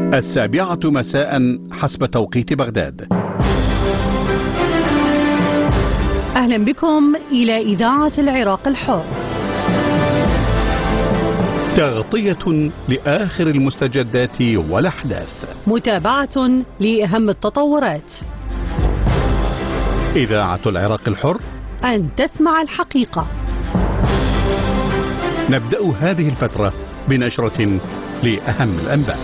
7:00 مساء حسب توقيت بغداد. أهلا بكم إلى إذاعة العراق الحر. تغطية لآخر المستجدات والأحداث، متابعة لأهم التطورات. إذاعة العراق الحر، أن تسمع الحقيقة. نبدأ هذه الفترة بنشرة لأهم الأنباء.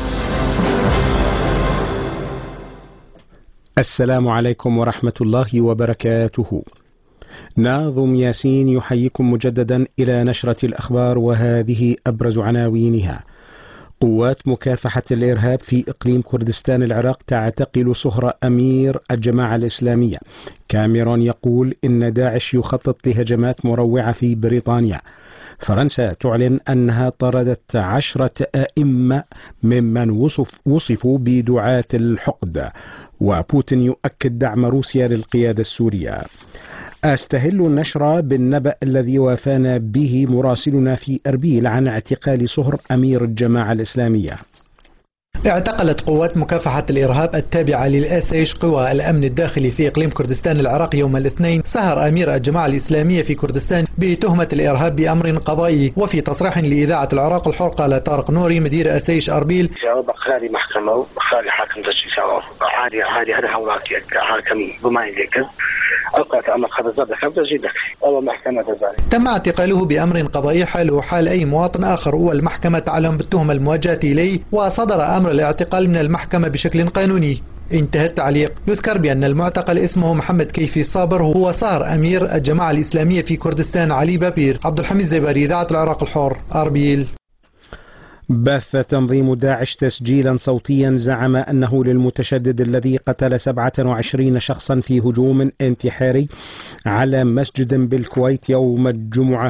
السلام عليكم ورحمة الله وبركاته. ناظم ياسين يحييكم مجددا إلى نشرة الأخبار، وهذه أبرز عناوينها. قوات مكافحة الإرهاب في إقليم كردستان العراق تعتقل صهر أمير الجماعة الإسلامية. كاميرون يقول إن داعش يخطط لهجمات مروعة في بريطانيا. فرنسا تعلن أنها طردت 10 أئمة ممن وصفوا بدعاة الحقد. وبوتين يؤكد دعم روسيا للقيادة السورية. أستهل النشر بالنبأ الذي وافانا به مراسلنا في أربيل عن اعتقال صهر أمير الجماعة الإسلامية. اعتقلت قوات مكافحة الإرهاب التابعة للأسيش قوى الأمن الداخلي في إقليم كردستان العراق يوم الاثنين صهر أمير الجماعة الإسلامية في كردستان بتهمة الإرهاب بأمر قضائي. وفي تصريح لإذاعة العراق الحر قال طارق نوري مدير أسيش أربيل: بخاري محكمة وبخاري حاكم تجسيس عادي هذا هؤلاء حاكمين بما يذكر أوقات أمر خبز جدا أو محكمة ذلك. تم اعتقاله بأمر قضائي حاله حال أي مواطن آخر، والمحكمة تعلم بالتهمة الموجهة إليه، وصدر أمر الاعتقال من المحكمة بشكل قانوني. انتهى التعليق. يذكر بأن المعتقل اسمه محمد كيفي صابر، هو صهر أمير الجماعة الإسلامية في كردستان علي بابير. عبد الحميد زباري، إذاعة العراق الحر، أربيل. بث تنظيم داعش تسجيلا صوتيا زعم أنه للمتشدد الذي قتل 27 شخصا في هجوم انتحاري على مسجد بالكويت يوم الجمعة.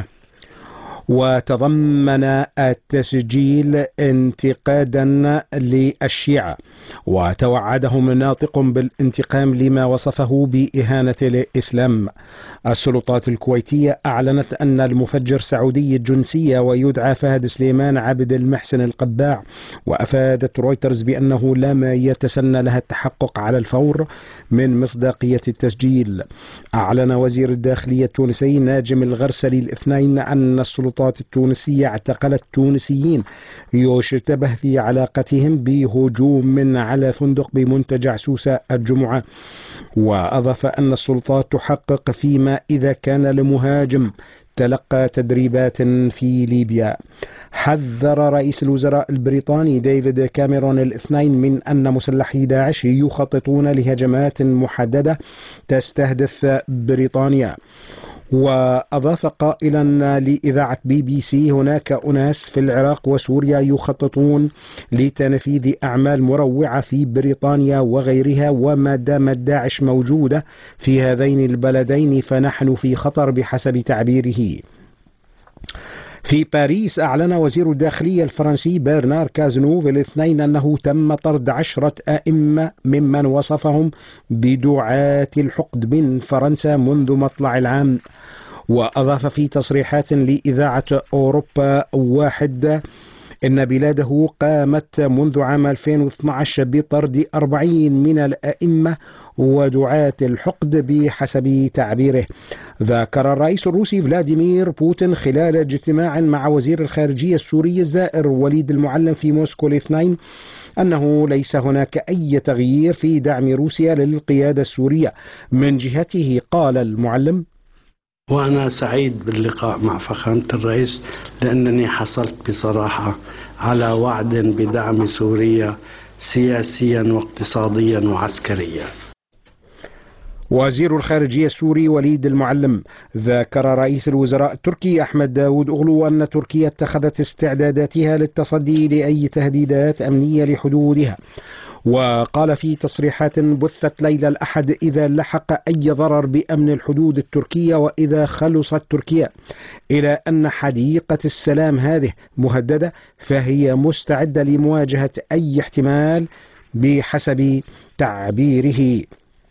وتضمن التسجيل انتقادا للشيعة، وتوعدهم ناطق بالانتقام لما وصفه بإهانة الإسلام. السلطات الكويتية أعلنت أن المفجر سعودي الجنسية ويدعى فهد سليمان عبد المحسن القباع. وأفادت رويترز بأنه لم يتسنى لها التحقق على الفور من مصداقية التسجيل. أعلن وزير الداخلية التونسي ناجم الغرسلي الاثنين أن السلطات التونسية اعتقلت تونسيين يشتبه في علاقتهم بهجوم على فندق بمنتجع سوسة الجمعة. وأضاف أن السلطات تحقق فيما إذا كان المهاجم تلقى تدريبات في ليبيا. حذر رئيس الوزراء البريطاني ديفيد كاميرون الاثنين من أن مسلحي داعش يخططون لهجمات محددة تستهدف بريطانيا. وأضاف قائلا لإذاعة BBC: هناك أناس في العراق وسوريا يخططون لتنفيذ أعمال مروعة في بريطانيا وغيرها، وما دامت داعش موجودة في هذين البلدين فنحن في خطر بحسب تعبيره. في باريس أعلن وزير الداخلية الفرنسي برنار كازنوف الاثنين أنه تم طرد 10 أئمة ممن وصفهم بدعاة الحقد من فرنسا منذ مطلع العام. وأضاف في تصريحات لإذاعة أوروبا 1 إن بلاده قامت منذ عام 2012 بطرد 40 من الأئمة ودعاة الحقد بحسب تعبيره. ذكر الرئيس الروسي فلاديمير بوتين خلال اجتماع مع وزير الخارجية السوري الزائر وليد المعلم في موسكو الاثنين أنه ليس هناك أي تغيير في دعم روسيا للقيادة السورية. من جهته قال المعلم: وأنا سعيد باللقاء مع فخامة الرئيس لأنني حصلت بصراحة على وعد بدعم سوريا سياسيا واقتصاديا وعسكريا. وزير الخارجية السوري وليد المعلم ذكر رئيس الوزراء التركي أحمد داود أغلو أن تركيا اتخذت استعداداتها للتصدي لأي تهديدات أمنية لحدودها. وقال في تصريحات بثت ليلة الأحد: إذا لحق أي ضرر بأمن الحدود التركية وإذا خلصت تركيا إلى أن حديقة السلام هذه مهددة فهي مستعدة لمواجهة أي احتمال بحسب تعبيره.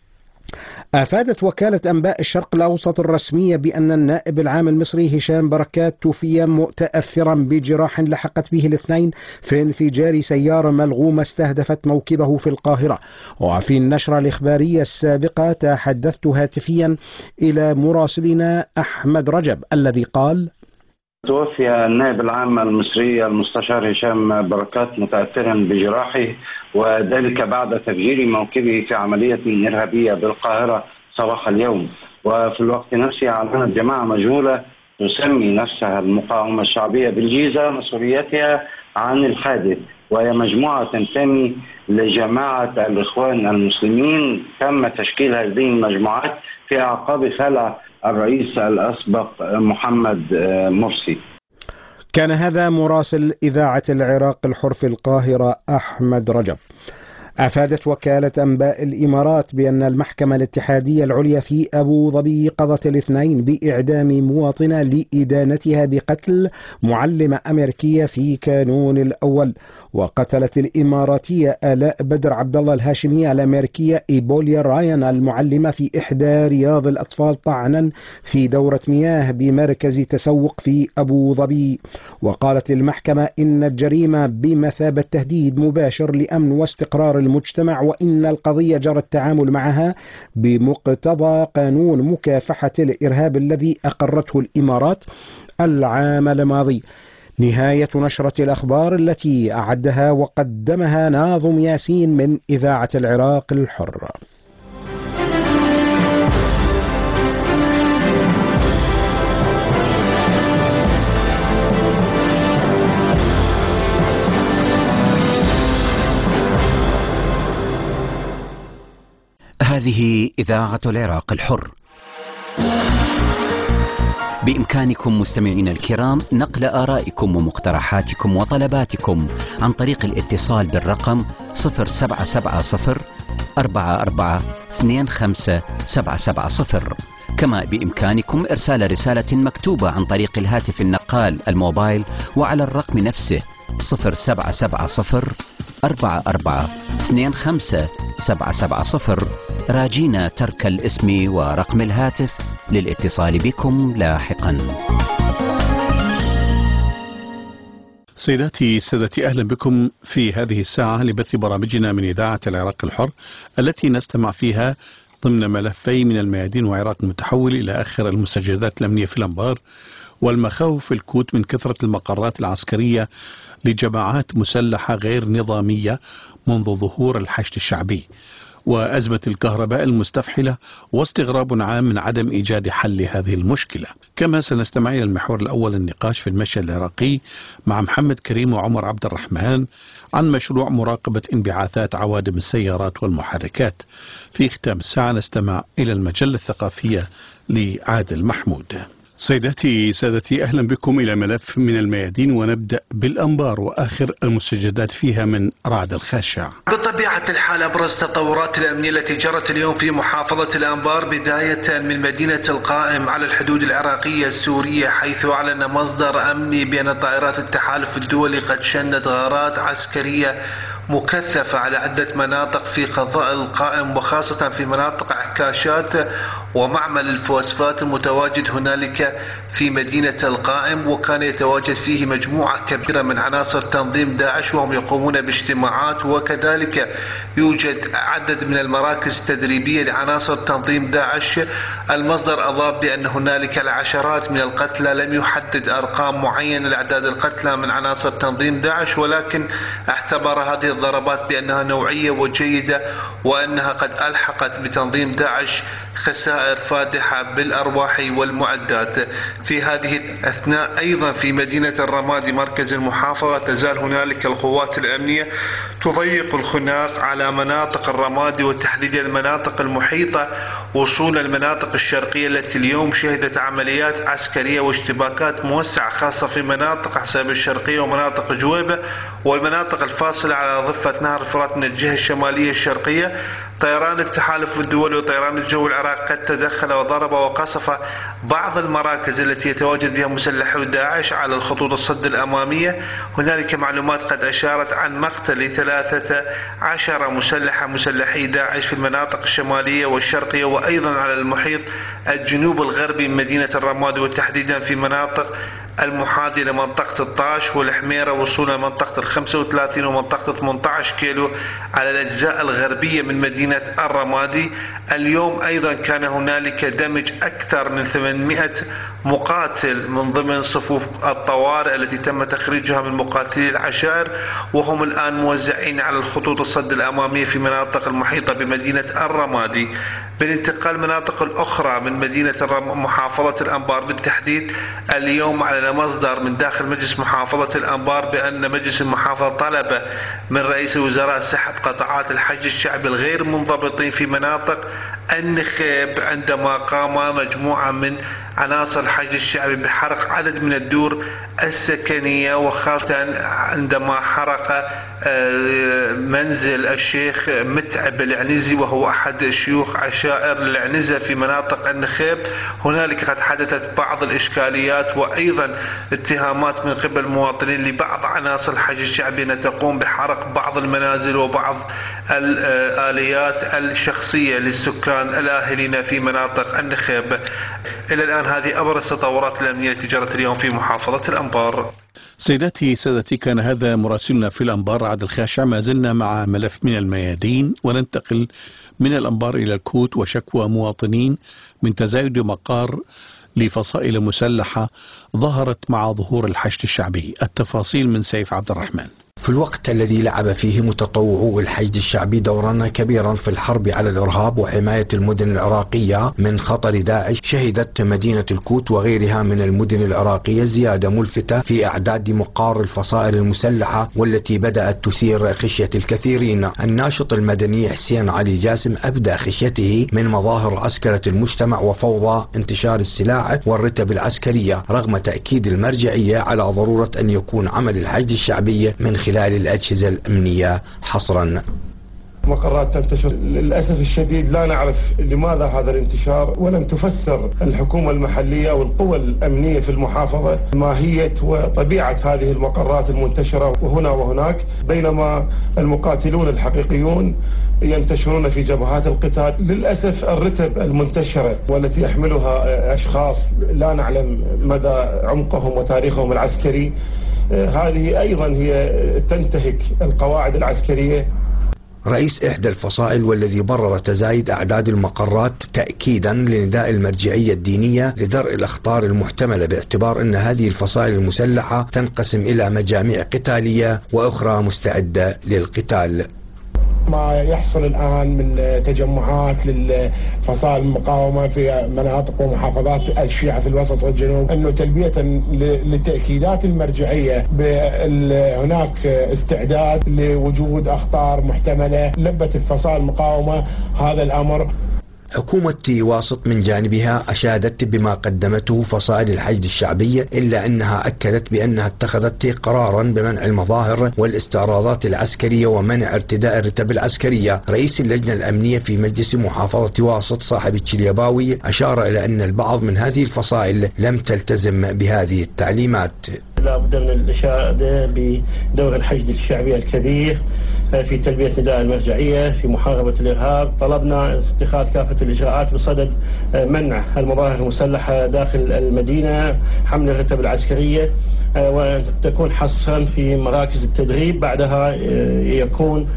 أفادت وكالة أنباء الشرق الأوسط الرسمية بأن النائب العام المصري هشام بركات توفي متأثرا بجراح لحقت به الاثنين في انفجار سيارة ملغومة استهدفت موكبه في القاهرة. وفي النشرة الإخبارية السابقة تحدثت هاتفيا إلى مراسلنا أحمد رجب الذي قال: توفي النائب العام المصري المستشار هشام بركات متأثرا بجراحه، وذلك بعد تفجير موكبه في عملية إرهابية بالقاهرة صباح اليوم. وفي الوقت نفسه أعلنت جماعة مجهولة تسمي نفسها المقاومة الشعبية بالجيزة مسؤوليتها عن الحادث، وهي مجموعة تنتمي لجماعة الإخوان المسلمين. تم تشكيل هذه المجموعات في أعقاب خلع الرئيس الأسبق محمد مرسي. كان هذا مراسل إذاعة العراق الحر في القاهرة أحمد رجب. أفادت وكالة أنباء الإمارات بأن المحكمة الاتحادية العليا في أبو ظبي قضت الاثنين بإعدام مواطنة لإدانتها بقتل معلمة أمريكية في كانون الأول. وقتلت الإماراتية آلاء بدر عبد الله الهاشمية الأمريكية إيبوليا رايان المعلمة في إحدى رياض الأطفال طعنا في دورة مياه بمركز تسوق في أبو ظبي. وقالت المحكمة إن الجريمة بمثابة تهديد مباشر لأمن واستقرار المجتمع، وإن القضية جرى التعامل معها بمقتضى قانون مكافحة الإرهاب الذي أقرته الإمارات العام الماضي. نهاية نشرة الأخبار التي أعدها وقدمها ناظم ياسين من إذاعة العراق الحر. هذه إذاعة العراق الحر. بإمكانكم مستمعين الكرام نقل آرائكم ومقترحاتكم وطلباتكم عن طريق الاتصال بالرقم 0770 44 25770. كما بإمكانكم إرسال رسالة مكتوبة عن طريق الهاتف النقال الموبايل وعلى الرقم نفسه 0770 44 25770 راجين ترك الاسم ورقم الهاتف للاتصال بكم لاحقا. سيداتي سادتي، أهلا بكم في هذه الساعة لبث برامجنا من إذاعة العراق الحر التي نستمع فيها ضمن ملفي من الميادين وعراق متحول إلى آخر المستجدات الأمنية في الأنبار والمخاوف الكوت من كثرة المقرات العسكرية لجماعات مسلحة غير نظامية منذ ظهور الحشد الشعبي، وأزمة الكهرباء المستفحلة، واستغراب عام من عدم إيجاد حل لهذه المشكلة. كما سنستمع إلى المحور الأول النقاش في المشهد العراقي مع محمد كريم وعمر عبد الرحمن عن مشروع مراقبة انبعاثات عوادم السيارات والمحركات. في ختام الساعة نستمع إلى المجلة الثقافية لعادل محمود. سيداتي سادتي، أهلا بكم إلى ملف من الميادين، ونبدأ بالأنبار وآخر المستجدات فيها من رعد الخاشع. بطبيعة الحال أبرز التطورات الأمنية التي جرت اليوم في محافظة الأنبار بداية من مدينة القائم على الحدود العراقية السورية، حيث أعلن مصدر أمني بأن طائرات التحالف الدولي قد شنت غارات عسكرية مكثفة على عدة مناطق في قضاء القائم، وخاصة في مناطق عكاشات ومعمل الفوسفات المتواجد هنالك في مدينة القائم، وكان يتواجد فيه مجموعة كبيرة من عناصر تنظيم داعش وهم يقومون باجتماعات، وكذلك يوجد عدد من المراكز التدريبية لعناصر تنظيم داعش. المصدر أضاف بأن هنالك العشرات من القتلى، لم يحدد أرقام معينة لأعداد القتلى من عناصر تنظيم داعش، ولكن اعتبر هذه الضربات بأنها نوعية وجيدة وأنها قد ألحقت بتنظيم داعش خسائر فادحة بالأرواح والمعدات. في هذه الأثناء أيضا في مدينة الرمادي مركز المحافظة تزال هنالك القوات الأمنية تضيق الخناق على مناطق الرمادي وتحديد المناطق المحيطة وصول المناطق الشرقية التي اليوم شهدت عمليات عسكرية واشتباكات موسعة، خاصة في مناطق حساب الشرقية ومناطق جويبة والمناطق الفاصلة على ضفة نهر الفرات من الجهة الشمالية الشرقية. طيران التحالف الدولي وطيران الجو العراق قد تدخل وضرب وقصف بعض المراكز التي يتواجد بها مسلحو داعش على الخطوط الصد الأمامية. هنالك معلومات قد أشارت عن مقتل 13 مسلحي داعش في المناطق الشمالية والشرقية، وأيضا على المحيط الجنوب الغربي من مدينة الرمادي، وتحديدا في مناطق المحاذية لمنطقة الطاش والحميرة وصولا لمنطقة 35 ومنطقة 18 كيلو على الأجزاء الغربية من مدينة الرمادي. اليوم أيضا كان هنالك دمج أكثر من 800 مقاتل من ضمن صفوف الطوارئ التي تم تخريجها من مقاتلي العشائر، وهم الآن موزعين على الخطوط الصد الأمامية في مناطق المحيطة بمدينة الرمادي. بالانتقال مناطق الأخرى من مدينة محافظة الأنبار بالتحديد، اليوم على مصدر من داخل مجلس محافظة الأنبار بأن مجلس المحافظة طلب من رئيس الوزراء سحب قطاعات الحج الشعبي الغير منضبطين في مناطق النخيب عندما قام مجموعة من عناصر الحج الشعبي بحرق عدد من الدور السكنية، وخاصة عندما حرق منزل الشيخ متعب العنزي وهو أحد شيوخ عشائر العنزة في مناطق النخيب. هنالك قد حدثت بعض الإشكاليات وأيضا اتهامات من قبل المواطنين لبعض عناصر الحج الشعبي أن تقوم بحرق بعض المنازل وبعض الآليات الشخصية للسكان الآهلين في مناطق النخيب. إلى الآن هذه أبرز تطورات الأمنية التي جرت اليوم في محافظة الأنبار. سيداتي سادتي، كان هذا مراسلنا في الأنبار عادل خاشع. ما زلنا مع ملف من الميادين، وننتقل من الأنبار إلى الكوت وشكوى مواطنين من تزايد مقار لفصائل مسلحة ظهرت مع ظهور الحشد الشعبي. التفاصيل من سيف عبد الرحمن. في الوقت الذي لعب فيه متطوعو الحشد الشعبي دورا كبيرا في الحرب على الإرهاب وحماية المدن العراقية من خطر داعش، شهدت مدينة الكوت وغيرها من المدن العراقية زيادة ملفتة في أعداد مقار الفصائل المسلحة، والتي بدأت تثير خشية الكثيرين. الناشط المدني حسين علي جاسم أبدى خشيته من مظاهر عسكرة المجتمع وفوضى انتشار السلاح والرتب العسكرية، رغم تأكيد المرجعية على ضرورة أن يكون عمل الحشد الشعبي من خلال الأجهزة الأمنية حصرا. مقرات تنتشر، للأسف الشديد لا نعرف لماذا هذا الانتشار، ولم تفسر الحكومة المحلية أو القوى الأمنية في المحافظة ماهية وطبيعة هذه المقرات المنتشرة وهنا وهناك، بينما المقاتلون الحقيقيون ينتشرون في جبهات القتال. للأسف الرتب المنتشرة والتي يحملها أشخاص لا نعلم مدى عمقهم وتاريخهم العسكري، هذه أيضا هي تنتهك القواعد العسكرية. رئيس إحدى الفصائل والذي برر تزايد أعداد المقرات تأكيدا لنداء المرجعية الدينية لدرء الأخطار المحتملة، باعتبار أن هذه الفصائل المسلحة تنقسم إلى مجاميع قتالية وأخرى مستعدة للقتال. ما يحصل الآن من تجمعات للفصائل المقاومة في مناطق ومحافظات الشيعة في الوسط والجنوب، أنه تلبية لتأكيدات المرجعية هناك استعداد لوجود أخطار محتملة لبت الفصائل المقاومة هذا الأمر. حكومة واسط من جانبها أشادت بما قدمته فصائل الحشد الشعبية، إلا أنها أكدت بأنها اتخذت قرارا بمنع المظاهر والاستعراضات العسكرية ومنع ارتداء الرتب العسكرية. رئيس اللجنة الأمنية في مجلس محافظة واسط صاحب الشليباوي أشار إلى أن البعض من هذه الفصائل لم تلتزم بهذه التعليمات. لا بد من الإشادة بدور الحشد الشعبي الكبير في تلبية نداء المرجعية في محاربة الإرهاب. طلبنا اتخاذ كافة الإجراءات بصدد منع المظاهر المسلحة داخل المدينة، حمل الرتب العسكرية، وتكون حصرا في مراكز التدريب، بعدها يكون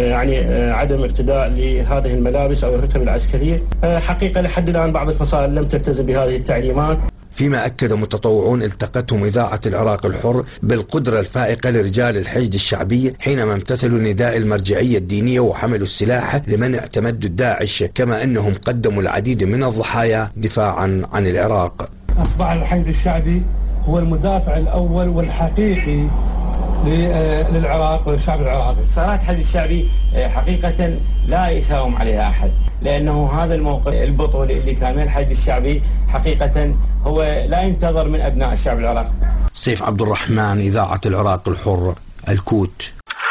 عدم ارتداء لهذه الملابس أو الرتب العسكرية. حقيقة لحد الآن بعض الفصائل لم تلتزم بهذه التعليمات. فيما أكد متطوعون التقتهم إذاعة العراق الحر بالقدرة الفائقة لرجال الحشد الشعبي حينما امتثلوا نداء المرجعية الدينية وحملوا السلاح لمنع تمدد داعش، كما أنهم قدموا العديد من الضحايا دفاعا عن العراق. أصبح الحشد الشعبي هو المدافع الأول والحقيقي للعراق وللشعب العراقي. صارت الحشد الشعبي حقيقة لا يساوم عليها أحد، لأنه هذا الموقف البطولي اللي كان من الحشد الشعبي حقيقة هو لا ينتظر من أبناء الشعب العراقي. سيف عبد الرحمن، إذاعة العراق الحر، الكوت.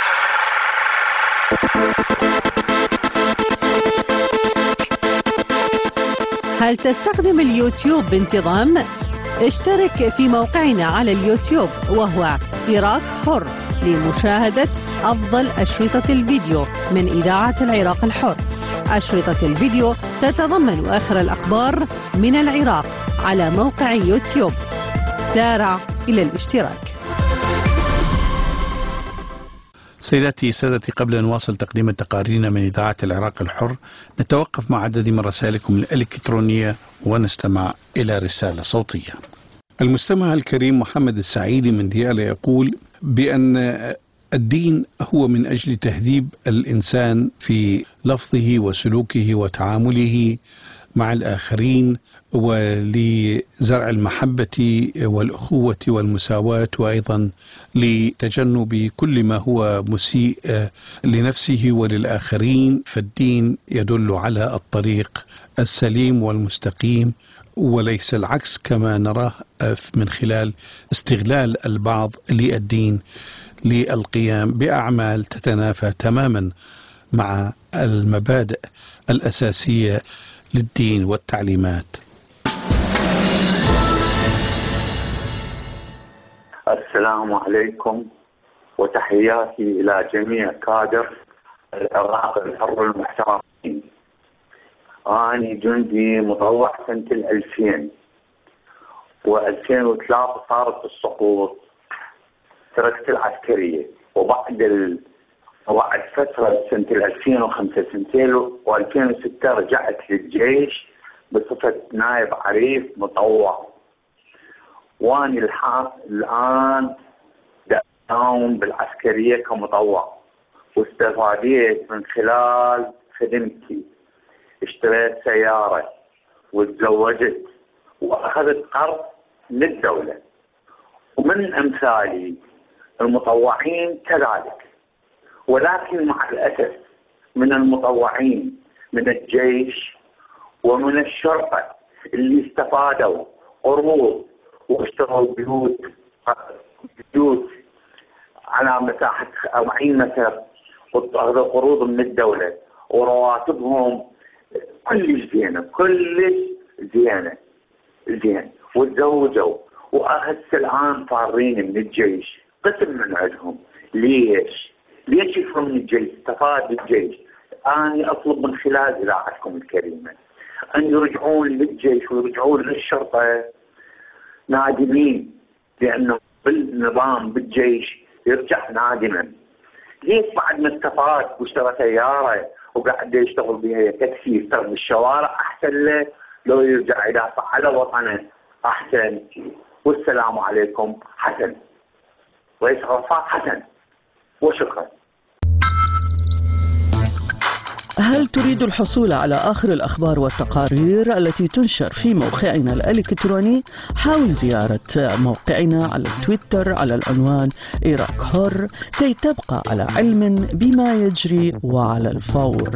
هل تستخدم اليوتيوب بانتظام؟ اشترك في موقعنا على اليوتيوب وهو عراق حر لمشاهدة أفضل أشرطة الفيديو من إذاعة العراق الحر. أشرطة الفيديو تتضمن آخر الأخبار من العراق على موقع يوتيوب. سارع إلى الاشتراك. سيداتي سادتي، قبل أن نواصل تقديم تقاريرنا من إذاعة العراق الحر نتوقف مع عدد من رسائلكم الإلكترونية ونستمع إلى رسالة صوتية. المستمع الكريم محمد السعيدي من ديالى يقول بأن الدين هو من أجل تهذيب الإنسان في لفظه وسلوكه وتعامله مع الآخرين، ولزرع المحبة والأخوة والمساواة، وأيضا لتجنب كل ما هو مسيء لنفسه وللآخرين. فالدين يدل على الطريق السليم والمستقيم وليس العكس كما نراه من خلال استغلال البعض للدين للقيام بأعمال تتنافى تماما مع المبادئ الأساسية للدين والتعليمات. السلام عليكم وتحياتي إلى جميع كادر العراق الحر المحترمين. أنا جندي مطوع سنة 2000 و2003 صارت السقوط، تركت العسكرية، وبعد فترة سنة 2005 سنتين و2006 رجعت للجيش بصفة نائب عريف مطوع. واني الآن داوم بالعسكرية كمطوع، واستفاديت من خلال خدمتي. اشتريت سيارة وتزوجت وأخذت قرض للدولة، ومن أمثالي المطوعين كذلك. ولكن مع الأسف من المطوعين من الجيش ومن الشرطة اللي استفادوا قروض واشتروا بيوت على مساحة 40 متر، وأخذوا قروض من الدولة، ورواتبهم كلش زينة وتزوجوا، وأهس الآن فارين من الجيش قسم من عندهم. ليش يفروا من الجيش؟ استفاد الجيش. أنا أطلب من خلال إذاعتكم الكريمة أن يرجعون للجيش ويرجعون للشرطة نادمين، لأنه بالنظام بالجيش يرجع نادما. ليش بعد ما استفاد واشترى سيارة وقاعد يشتغل بها تاكسي يشتغل بالشوارع أحسن له لو يرجع يدافع على وطنه أحسن. والسلام عليكم. حسن، رئيس عرفات حسن، وشكرا. هل تريد الحصول على آخر الأخبار والتقارير التي تنشر في موقعنا الإلكتروني؟ حاول زيارة موقعنا على تويتر على العنوان عراق حر كي تبقى على علم بما يجري وعلى الفور.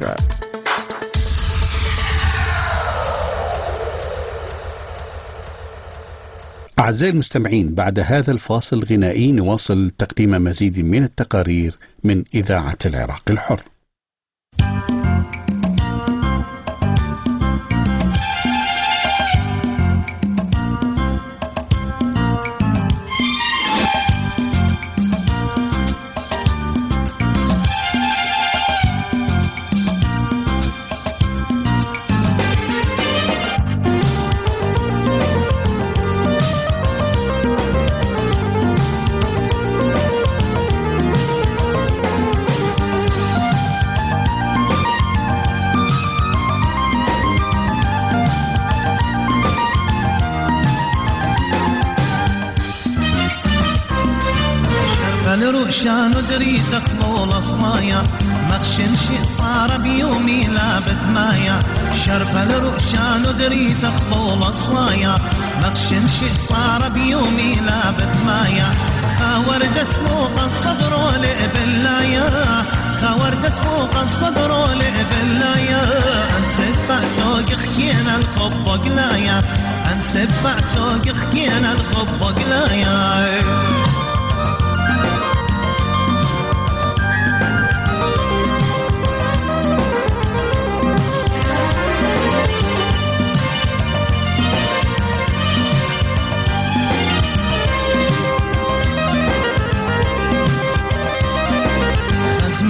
أعزائي المستمعين، بعد هذا الفاصل الغنائي نواصل تقديم مزيد من التقارير من إذاعة العراق الحر. الرؤشان ندري تقبل أصلايا مخشن شي صار بيومي لابد مايا. شرف الرؤشان ندري تقبل أصلايا مخشن شي صار بيومي لابد مايا. خاور دسموق الصدر لإبلايا خاور دسموق الصدر لإبلايا. أنسد بعتوق خينا الخب قلايا أنسد بعتوق خينا الخب قلايا.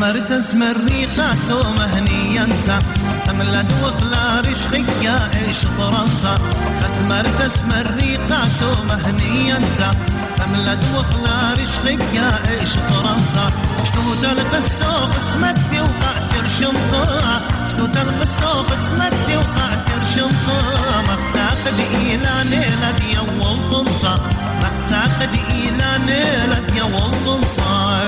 ختمر تسمر ريقات ومهني انت تملد وخلار شخيا ايش طرنت ختمر تسمر ريقات ومهني انت تملد وخلار شخيا ايش طرنت شتو تلقى السوق سمتي وقعت رشمطه شتو تلقى السوق سمتي وقعت رشمطه ما تعقد الى نيلة يا والطنطا ما تعقد الى نيلة يا والطنطا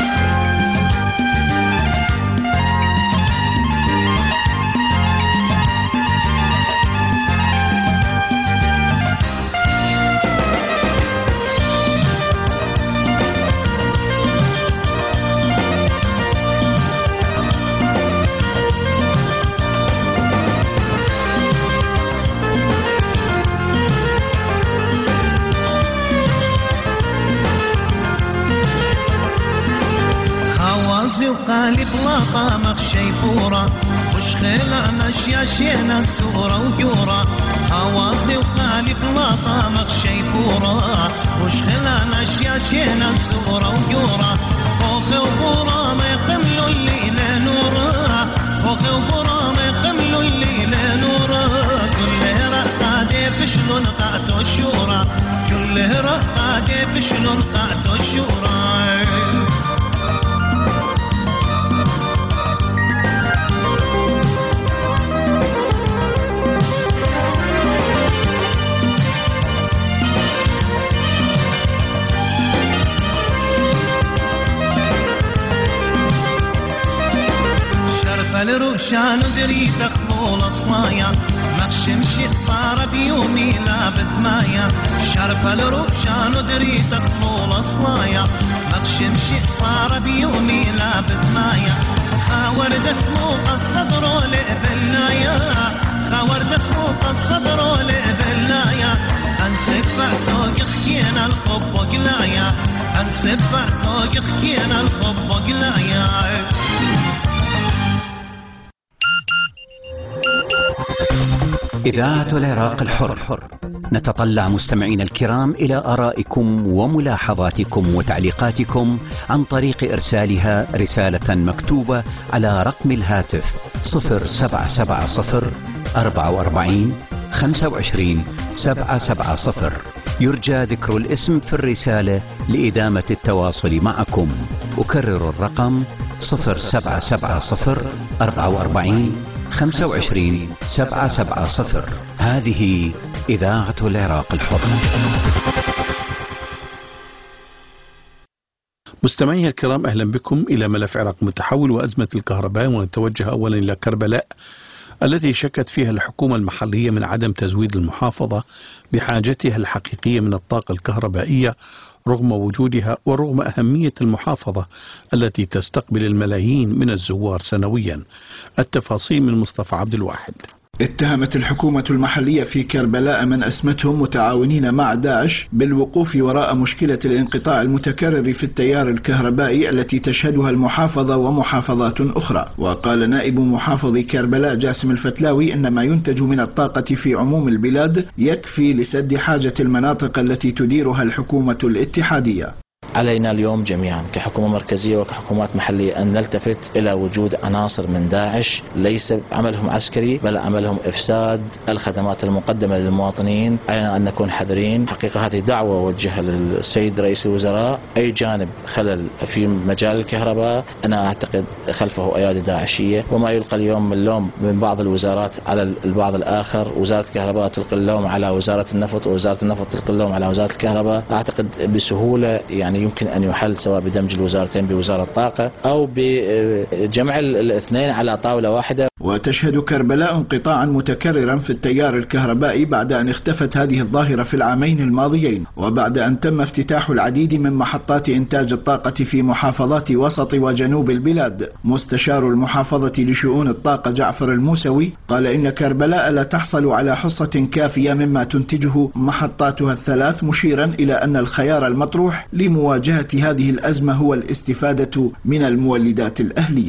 وقالب لاطا مخشي فورا وش خيلا مشيا شينا السورة وجورا هوازي وقالب لاطا مخشي فورا وش خيلا مشيا شينا السورة وجورا خوخي وفورا ما يقملوا الليل نورا خوخي وفورا ما يقملوا الليل نورا كله رقادي فشلون قعتو الشورى كله رقادي فشلون قعتو الشورى الروشان دري تخبول صنايا مخشم شي صار بيومي لا بدمايا شرف الروشان دري تخبول صنايا مخشم شي صار بيومي لا بدمايا خاورد اسمو الصدر لبنايا خاورد اسمو الصدر لبنايا انسفع توق خكينا الخب وقلايا انسفع توق خكينا الخب وقلايا إذاعة العراق الحر. نتطلع مستمعين الكرام إلى آرائكم وملاحظاتكم وتعليقاتكم عن طريق إرسالها رسالة مكتوبة على رقم الهاتف 0770 44 25 770. يرجى ذكر الاسم في الرسالة لإدامة التواصل معكم. أكرر الرقم 0770 44 25 770. هذه إذاعة العراق الحر. مستمعي الكرام، أهلا بكم إلى ملف عراق متحول وأزمة الكهرباء، ونتوجه أولا إلى كربلاء التي شكت فيها الحكومة المحلية من عدم تزويد المحافظة بحاجتها الحقيقية من الطاقة الكهربائية رغم وجودها ورغم أهمية المحافظة التي تستقبل الملايين من الزوار سنويا. التفاصيل من مصطفى عبد الواحد. اتهمت الحكومة المحلية في كربلاء من أسمتهم متعاونين مع داعش بالوقوف وراء مشكلة الانقطاع المتكرر في التيار الكهربائي التي تشهدها المحافظة ومحافظات أخرى. وقال نائب محافظ كربلاء جاسم الفتلاوي إن ما ينتج من الطاقة في عموم البلاد يكفي لسد حاجة المناطق التي تديرها الحكومة الاتحادية. علينا اليوم جميعا كحكومة مركزية وكحكومات محلية أن نلتفت إلى وجود عناصر من داعش ليس عملهم عسكري بل عملهم إفساد الخدمات المقدمة للمواطنين. علينا أن نكون حذرين. حقيقة هذه دعوة وجهها للسيد رئيس الوزراء. أي جانب خلل في مجال الكهرباء أنا أعتقد خلفه أيادي داعشية، وما يلقى اليوم من اللوم من بعض الوزارات على البعض الآخر. وزارة الكهرباء تلقي اللوم على وزارة النفط، ووزارة النفط تلقي اللوم على وزارة الكهرباء. أعتقد بسهولة يعني يمكن أن يحل سواء بدمج الوزارتين بوزارة الطاقة أو بجمع الاثنين على طاولة واحدة. وتشهد كربلاء انقطاعا متكررا في التيار الكهربائي بعد أن اختفت هذه الظاهرة في العامين الماضيين، وبعد أن تم افتتاح العديد من محطات إنتاج الطاقة في محافظات وسط وجنوب البلاد. مستشار المحافظة لشؤون الطاقة جعفر الموسوي قال إن كربلاء لا تحصل على حصة كافية مما تنتجه محطاتها الثلاث، مشيرا إلى أن الخيار المطروح لمواجهة هذه الأزمة هو الاستفادة من المولدات الأهلية.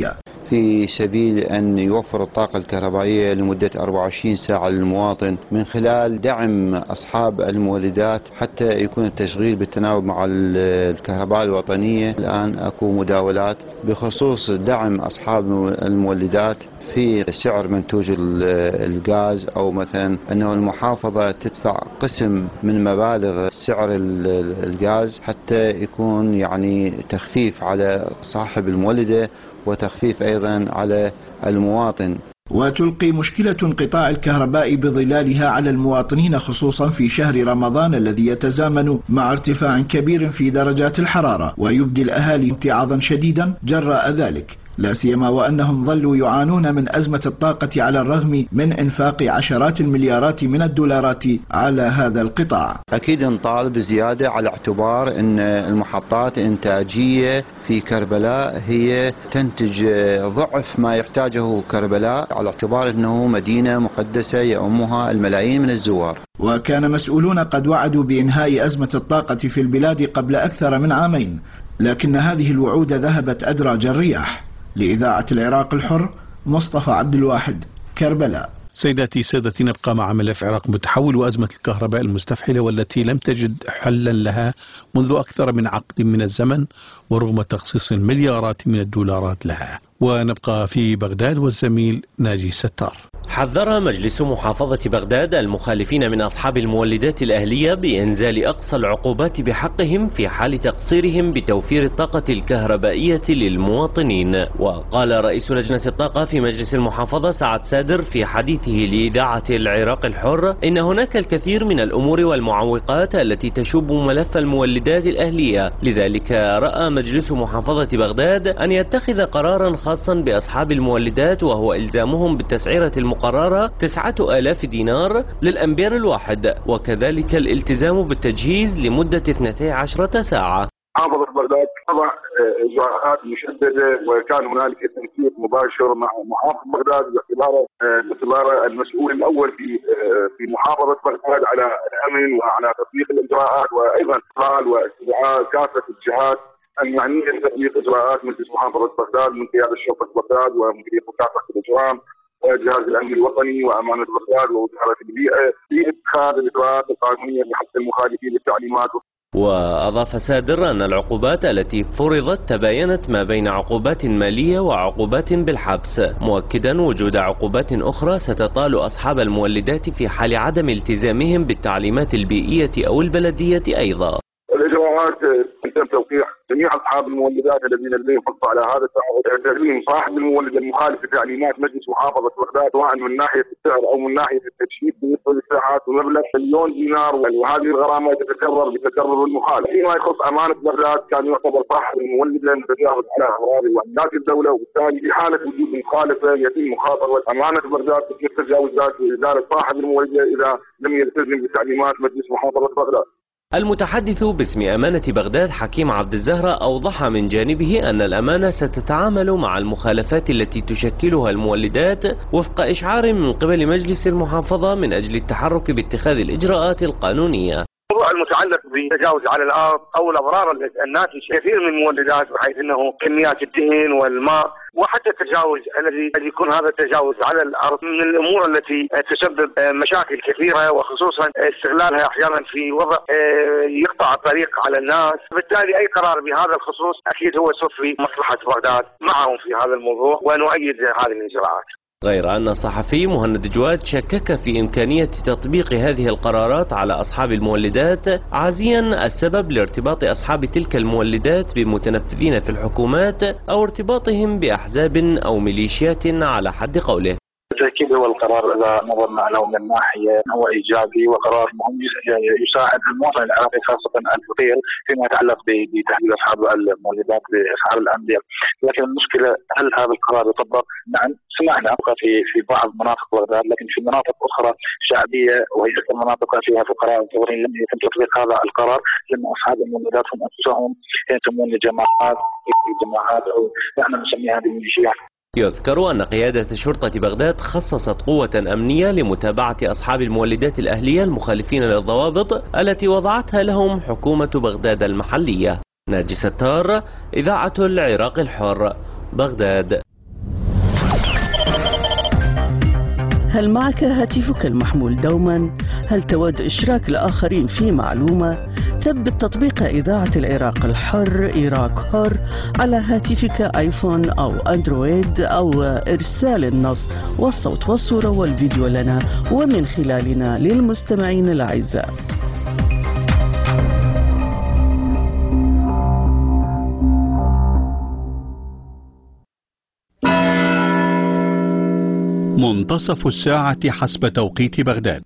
في سبيل أن يوفر الطاقة الكهربائية لمدة 24 ساعة للمواطن من خلال دعم أصحاب المولدات حتى يكون التشغيل بالتناوب مع الكهرباء الوطنية. الآن أكو مداولات بخصوص دعم أصحاب المولدات في سعر منتوج الغاز، أو مثلا أنه المحافظة تدفع قسم من مبالغ سعر الغاز حتى يكون يعني تخفيف على صاحب المولدة وتخفيف أيضا على المواطن. وتلقي مشكلة انقطاع الكهرباء بظلالها على المواطنين خصوصا في شهر رمضان الذي يتزامن مع ارتفاع كبير في درجات الحرارة، ويبدي الأهالي امتعاضا شديدا جراء ذلك، لا سيما وأنهم ظلوا يعانون من أزمة الطاقة على الرغم من إنفاق عشرات المليارات من الدولارات على هذا القطاع. أكيد نطالب زيادة على اعتبار أن المحطات الإنتاجية في كربلاء هي تنتج ضعف ما يحتاجه كربلاء، على اعتبار أنه مدينة مقدسة يؤمها الملايين من الزوار. وكان مسؤولون قد وعدوا بإنهاء أزمة الطاقة في البلاد قبل أكثر من عامين، لكن هذه الوعود ذهبت أدراج الرياح. لإذاعة العراق الحر، مصطفى عبد الواحد، كربلاء. سيداتي سادتي، نبقى مع ملف عراق متحول وأزمة الكهرباء المستفحلة والتي لم تجد حلا لها منذ أكثر من عقد من الزمن ورغم تخصيص المليارات من الدولارات لها. ونبقى في بغداد والزميل ناجي ستار. حذر مجلس محافظة بغداد المخالفين من أصحاب المولدات الأهلية بإنزال أقصى العقوبات بحقهم في حال تقصيرهم بتوفير الطاقة الكهربائية للمواطنين. وقال رئيس لجنة الطاقة في مجلس المحافظة سعد سادر في حديثه لإذاعة العراق الحر إن هناك الكثير من الأمور والمعوقات التي تشوب ملف المولدات الأهلية، لذلك رأى مجلس محافظة بغداد أن يتخذ قرارا خاصا بأصحاب المولدات، وهو إلزامهم بالتسعيرة المقررة 9000 دينار للأمبير الواحد، وكذلك الالتزام بالتجهيز لمدة 12 ساعة. محافظة بغداد وضع إجراءات مشددة، وكان هنالك تنسيق مباشر مع محافظ بغداد باعتباره المسؤول الأول في محافظة بغداد على الأمن وعلى تطبيق الإجراءات، وأيضا إفعال واستدعاء كافة الجهات المعنية بتطبيق إجراءات مجلس محافظة بغداد من قيادة شرطة بغداد ومديرية مكافحة الإجرام وجهاز الأمن الوطني وأمانة بغداد ووزارة البيئة في اتخاذ الإجراءات القانونية بحق المخالفين للتعليمات. وأضاف سادر أن العقوبات التي فرضت تباينت ما بين عقوبات مالية وعقوبات بالحبس، مؤكدا وجود عقوبات أخرى ستطال أصحاب المولدات في حال عدم التزامهم بالتعليمات البيئية أو البلدية أيضا. الإجراءات تم توقيع جميع أصحاب المولدات الذين لديهم فرصة على هذا التعاقد، تسليم صاحب المولد المخالف لتعليمات مجلس محافظة بغداد سواء من ناحية السعر أو من ناحية التجهيز بالنسبة للساعات بمبلغ مليون دينار، وهذه الغرامة تتكرر بتكرر المخالف. فيما يخص أمانة بغداد كان يعتبر صاحب المولد لأن تجاوز على أغراض وأملاك الدولة، وبالتالي في حالة وجود مخالفة يتم مخاطبة أمانة بغداد بشكل تجاوزات وإزالة صاحب المولد إذا لم يلتزم بتعليمات مجلس محافظة بغداد. المتحدث باسم أمانة بغداد حكيم عبد الزهرة أوضح من جانبه أن الأمانة ستتعامل مع المخالفات التي تشكلها المولدات وفق إشعار من قبل مجلس المحافظة من أجل التحرك باتخاذ الإجراءات القانونية. الموضوع المتعلق بالتجاوز على الارض او الاضرار الناتج كثير من المولدات، بحيث انه كميات الدهن والماء وحتى التجاوز الذي يكون هذا التجاوز على الارض من الامور التي تسبب مشاكل كثيره، وخصوصا استغلالها احيانا في وضع يقطع الطريق على الناس. بالتالي اي قرار بهذا الخصوص اكيد هو يصب في مصلحه بغداد معهم في هذا الموضوع، ونؤيد هذه الاجراءات. غير أن الصحفي مهند جواد شكك في إمكانية تطبيق هذه القرارات على أصحاب المولدات، عازيا السبب لارتباط أصحاب تلك المولدات بمتنفذين في الحكومات أو ارتباطهم بأحزاب أو ميليشيات على حد قوله. بالتأكيد هو القرار إذا نظرنا له من ناحية هو إيجابي وقرار مهم يساعد المواطن العراقي خاصة الفقير فيما يتعلق بتحديد أصحاب المولدات بأسعار الأنبياء، لكن المشكلة هل هذا القرار يطبق؟ نعم سمعنا في بعض مناطق بغداد، لكن في مناطق أخرى شعبية وهي مناطق فيها فقراء وفقراء لم يتم تطبيق هذا القرار، لأن أصحاب المولدات هم أنفسهم ينتمون لجماعات أو نحن نسميها هذه الميليشيات. يذكر أن قيادة شرطة بغداد خصصت قوة أمنية لمتابعة أصحاب المولدات الأهلية المخالفين للضوابط التي وضعتها لهم حكومة بغداد المحلية. ناجي ستار، إذاعة العراق الحر، بغداد. هل معك هاتفك المحمول دوما؟ هل تود إشراك الآخرين في معلومة؟ ثبت تطبيق إذاعة العراق الحر إيراك حر على هاتفك آيفون أو أندرويد، أو إرسال النص والصوت والصورة والفيديو لنا ومن خلالنا للمستمعين الأعزاء. منتصف الساعة حسب توقيت بغداد.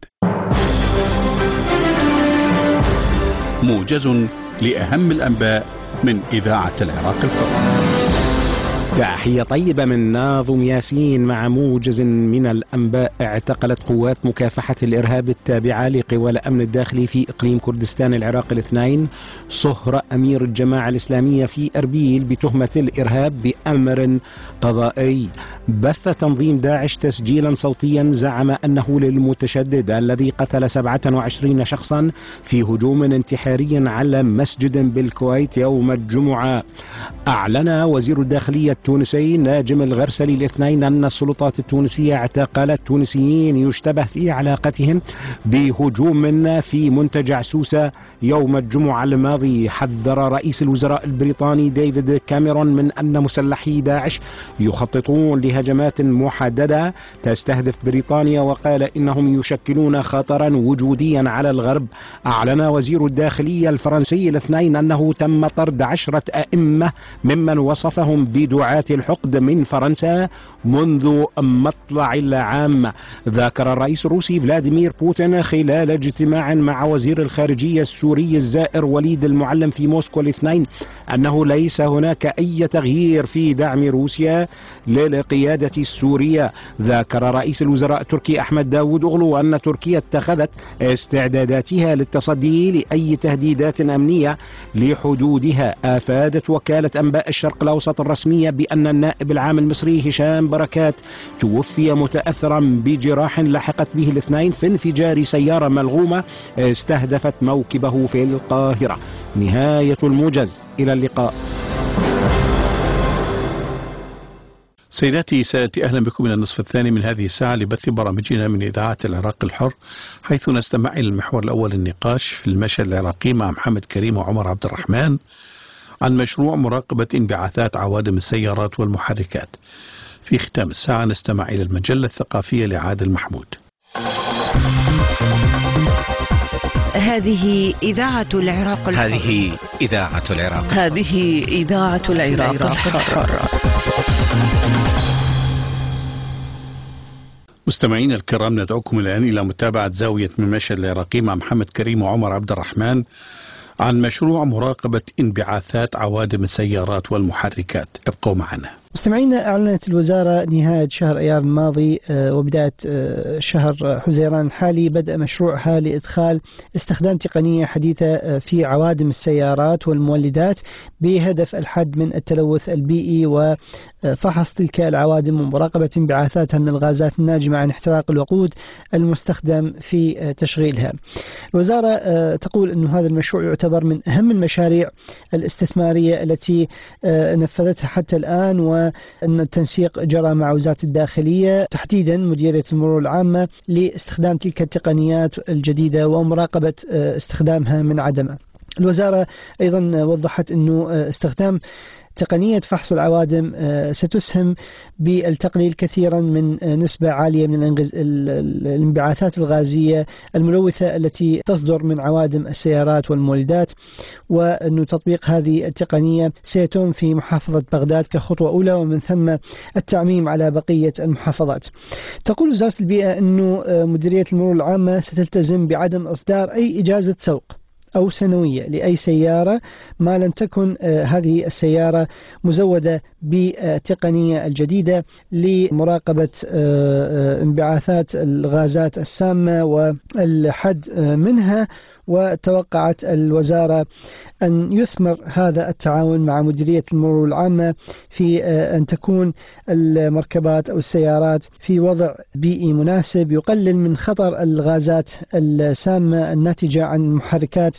موجز لأهم الأنباء من إذاعة العراق الحر. تحية طيبة من ناظم ياسين مع موجز من الأنباء. اعتقلت قوات مكافحة الإرهاب التابعة لقوى الأمن الداخلي في إقليم كردستان العراق الاثنين صهر أمير الجماعة الإسلامية في أربيل بتهمة الإرهاب بأمر قضائي. بث تنظيم داعش تسجيلا صوتيا زعم أنه للمتشدد الذي قتل 27 شخصا في هجوم انتحاري على مسجد بالكويت يوم الجمعة. أعلن وزير الداخلية التونسي ناجم الغرسلي الاثنين أن السلطات التونسية اعتقلت تونسيين يشتبه في علاقتهم بهجوم في منتجع عسوسة يوم الجمعة الماضي. حذر رئيس الوزراء البريطاني ديفيد كاميرون من أن مسلحي داعش يخططون لهجمات محددة تستهدف بريطانيا، وقال إنهم يشكلون خطرا وجوديا على الغرب. أعلن وزير الداخلية الفرنسي الاثنين أنه تم طرد 10 أئمة ممن وصفهم بدعاة الحقد من فرنسا منذ مطلع العام. ذكر الرئيس الروسي فلاديمير بوتين خلال اجتماع مع وزير الخارجية السوري الزائر وليد المعلم في موسكو الاثنين أنه ليس هناك أي تغيير في دعم روسيا للقيادة السورية. ذكر رئيس الوزراء التركي أحمد داود أغلو أن تركيا اتخذت استعداداتها للتصدي لأي تهديدات أمنية لحدودها. أفادت وكالة أنباء الشرق الأوسط الرسمية بأن النائب العام المصري هشام بركات توفي متأثرا بجراح لحقت به الاثنين في انفجار سيارة ملغومة استهدفت موكبه في القاهرة. نهاية الموجز، إلى اللقاء. سيداتي سادتي، أهلا بكم إلى النصف الثاني من هذه الساعة لبث برامجنا من إذاعة العراق الحر، حيث نستمع إلى المحور الأول النقاش في المشهد العراقي مع محمد كريم وعمر عبد الرحمن عن مشروع مراقبة انبعاثات عوادم السيارات والمحركات. في ختام الساعة نستمع إلى المجلة الثقافية لعادل محمود. هذه إذاعة العراق الحر. هذه إذاعة العراق. هذه إذاعة العراق الحر. مستمعين الكرام، ندعوكم الآن إلى متابعة زاوية من المشهد العراقي مع محمد كريم وعمر عبد الرحمن عن مشروع مراقبة انبعاثات عوادم السيارات والمحركات. ابقوا معنا. مستمعينا، أعلنت الوزارة نهاية شهر أيار الماضي وبداية شهر حزيران الحالي بدء مشروعها لإدخال استخدام تقنية حديثة في عوادم السيارات والمولدات بهدف الحد من التلوث البيئي وفحص تلك العوادم ومراقبة انبعاثاتها من الغازات الناجمة عن احتراق الوقود المستخدم في تشغيلها. الوزارة تقول أن هذا المشروع يعتبر من أهم المشاريع الاستثمارية التي نفذتها حتى الآن، وأن التنسيق جرى مع وزارة الداخلية تحديدا مديرية المرور العامة لاستخدام تلك التقنيات الجديدة ومراقبة استخدامها من عدمه. الوزارة أيضا وضحت أنه استخدام تقنية فحص العوادم ستسهم بالتقليل كثيرا من نسبة عالية من الانبعاثات الغازية الملوثة التي تصدر من عوادم السيارات والمولدات، وأن تطبيق هذه التقنية سيتم في محافظة بغداد كخطوة أولى ومن ثم التعميم على بقية المحافظات. تقول وزارة البيئة أنه مديرية المرور العامة ستلتزم بعدم إصدار أي إجازة سوق أو سنوية لأي سيارة ما لم تكن هذه السيارة مزودة بالتقنية الجديدة لمراقبة انبعاثات الغازات السامة والحد منها. وتوقعت الوزارة أن يثمر هذا التعاون مع مديرية المرور العامة في أن تكون المركبات أو السيارات في وضع بيئي مناسب يقلل من خطر الغازات السامة الناتجة عن المحركات،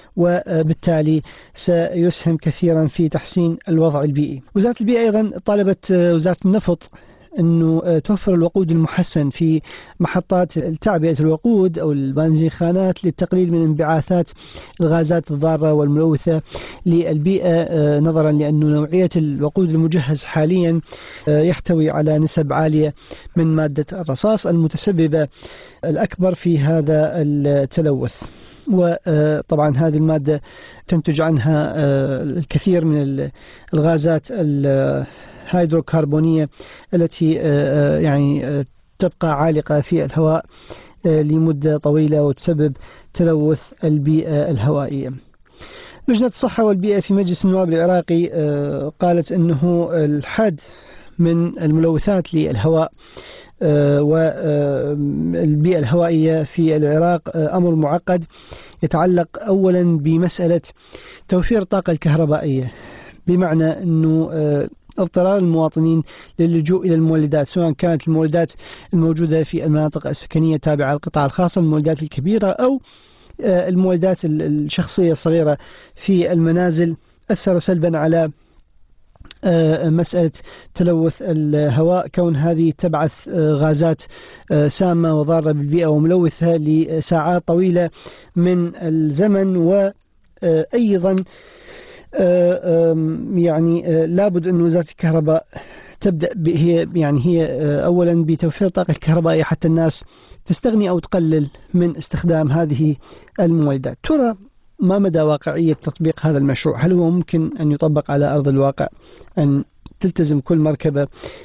وبالتالي سيسهم كثيرا في تحسين الوضع البيئي. وزارة البيئة أيضا طالبت وزارة النفط أنه توفر الوقود المحسن في محطات تعبئة الوقود أو البنزينخانات للتقليل من انبعاثات الغازات الضارة والملوثة للبيئة، نظرا لأن نوعية الوقود المجهز حاليا يحتوي على نسب عالية من مادة الرصاص المتسببة الأكبر في هذا التلوث. وطبعا هذه المادة تنتج عنها الكثير من الغازات الهيدروكربونية التي يعني تبقى عالقة في الهواء لمدة طويلة وتسبب تلوث البيئة الهوائية. لجنة الصحة والبيئة في مجلس النواب العراقي قالت أنه الحد من الملوثات للهواء والبيئة الهوائية في العراق أمر معقد يتعلق أولا بمسألة توفير الطاقة الكهربائية، بمعنى أنه اضطرار المواطنين للجوء إلى المولدات، سواء كانت المولدات الموجودة في المناطق السكنية التابعة للقطاع الخاص، المولدات الكبيرة أو المولدات الشخصية الصغيرة في المنازل، أثر سلبا على مسألة تلوث الهواء، كون هذه تبعث غازات سامة وضارة بالبيئة وملوثة لساعات طويلة من الزمن. وأيضا يعني لابد أن وزارة الكهرباء تبدأ هي أولا بتوفير الطاقة الكهربائية حتى الناس تستغني أو تقلل من استخدام هذه المولدات. ترى ما مدى واقعية تطبيق هذا المشروع؟ هل هو ممكن أن يطبق على أرض الواقع، أن تلتزم كل مركبة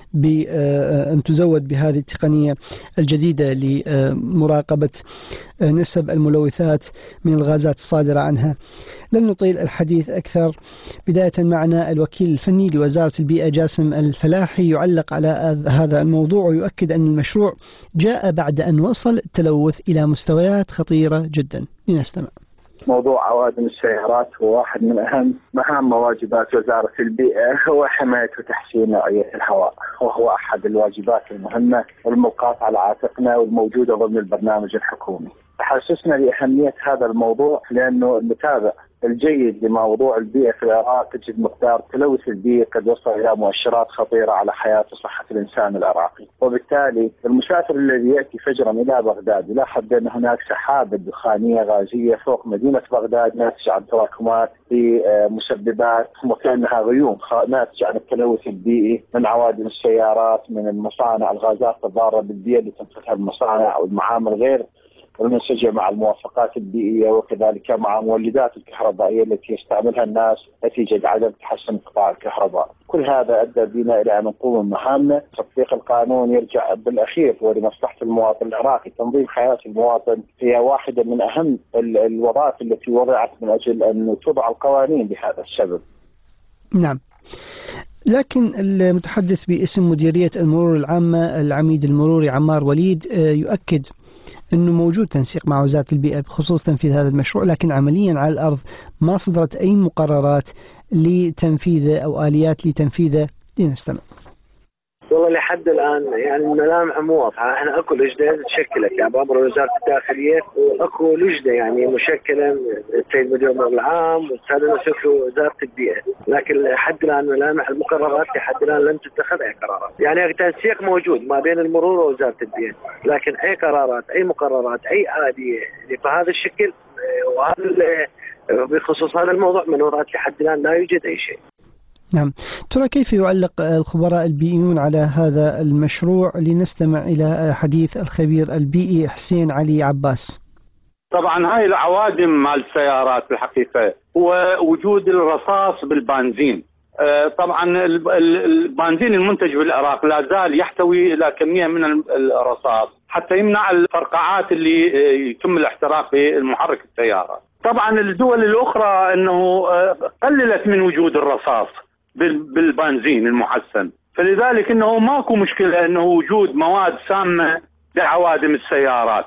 بأن تزود بهذه التقنية الجديدة لمراقبة نسب الملوثات من الغازات الصادرة عنها؟ لن نطيل الحديث أكثر. بداية معنا الوكيل الفني لوزارة البيئة جاسم الفلاحي يعلق على هذا الموضوع ويؤكد أن المشروع جاء بعد أن وصل التلوث إلى مستويات خطيرة جدا. لنستمع. موضوع عوادم السيارات هو واحد من أهم مهام واجبات وزارة البيئة، هو حماية وتحسين نوعية الهواء، وهو أحد الواجبات المهمة والملقاة على عاتقنا والموجودة ضمن البرنامج الحكومي. تحسسنا لأهمية هذا الموضوع لأنه المتابع الجيد لموضوع البيئة في العراق تجد مقدار تلوث البيئة قد وصل إلى مؤشرات خطيرة على حياة وصحة الإنسان العراقي، وبالتالي المسافر الذي يأتي فجرا إلى بغداد يلاحظ بأن هناك سحابة دخانية غازية فوق مدينة بغداد ناتجة عن تراكمات لمسببات وكأنها غيوم ناتجة عن التلوث البيئي من عوادم السيارات، من المصانع، الغازات الضارة بالبيئة اللي تنتجها المصانع أو المعامل غير المنسجمة مع الموافقات البيئية، وكذلك مع مولدات الكهربائية التي يستعملها الناس نتيجة عدم تحسن قطاع الكهرباء. كل هذا أدى بنا إلى أن نقوم بمهامنا. تطبيق القانون يرجع بالأخير ولمصلحة المواطن العراقي. تنظيم حياة المواطن هي واحدة من أهم الوظائف التي وضعت من أجل أن توضع القوانين بهذا السبب. نعم. لكن المتحدث باسم مديرية المرور العامة العميد المروري عمار وليد يؤكد أنه موجود تنسيق مع وزارة البيئة بخصوص تنفيذ هذا المشروع، لكن عمليا على الأرض ما صدرت أي مقررات لتنفيذه أو آليات لتنفيذه. لنستمع. والله لحد الان يعني الملامح مو واضحه، احنا اكو لجنه تشكلت يعني بامر وزاره الداخليه، واكو لجنه يعني مشكله السيد مدير الامور العام والسيد المسؤول وزاره البيئه، لكن لحد الان ملامح المقررات لحد الان لم تتخذ اي قرارات، يعني تنسيق موجود ما بين المرور ووزاره البيئه، لكن اي قرارات اي مقررات اي آلية بهذا الشكل وهذا بخصوص هذا الموضوع من وزاره لحد الان لا يوجد اي شيء. نعم. ترى كيف يعلق الخبراء البيئيون على هذا المشروع؟ لنستمع إلى حديث الخبير البيئي حسين علي عباس. طبعا هاي العوادم مال السيارات بالحقيقة هو وجود الرصاص بالبنزين. طبعا البنزين المنتج بالعراق لا زال يحتوي إلى كمية من الرصاص حتى يمنع الفرقعات اللي يتم الاحتراق بمحرك السيارة. طبعا الدول الأخرى أنه قللت من وجود الرصاص بالبنزين المحسن، فلذلك انه ماكو مشكله انه وجود مواد سامه لعوادم السيارات.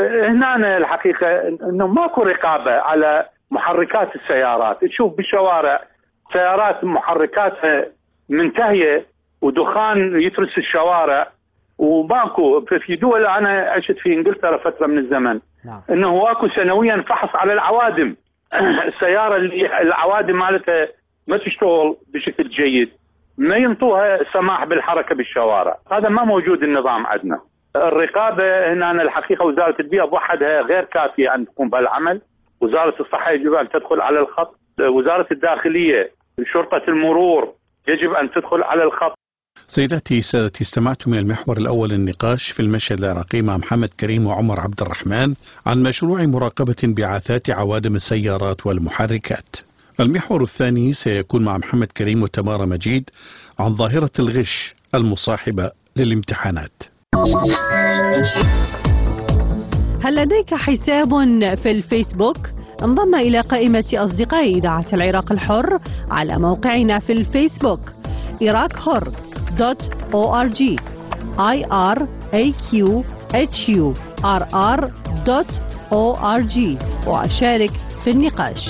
هنا الحقيقه انه ماكو رقابه على محركات السيارات، تشوف بالشوارع سيارات محركاتها منتهيه ودخان يترس الشوارع وماكو. في دول انا عشت في انجلترا فتره من الزمن انه اكو سنويا فحص على العوادم السياره اللي العوادم مالتها ما تشتغل بشكل جيد، ما ينطوها سماح بالحركة بالشوارع. هذا ما موجود النظام عندنا. الرقابة هنا الحقيقة وزارة البيئة وحدها غير كافية أن تقوم بهالعمل. وزارة الصحة يجب أن تدخل على الخط، وزارة الداخلية، شرطة المرور يجب أن تدخل على الخط. سيداتي سادتي، استمعتم من المحور الأول النقاش في المشهد العراقي مع محمد كريم وعمر عبد الرحمن عن مشروع مراقبة انبعاثات عوادم السيارات والمحركات. المحور الثاني سيكون مع محمد كريم وتمارا مجيد عن ظاهرة الغش المصاحبة للامتحانات. هل لديك حساب في الفيسبوك؟ انضم إلى قائمة أصدقاء إذاعة العراق الحر على موقعنا في الفيسبوك iraqhur.org iraqhurr.org وشارك في النقاش.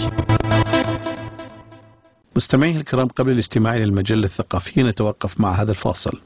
مستمعينا الكرام، قبل الاستماع إلى المجلة الثقافية نتوقف مع هذا الفاصل.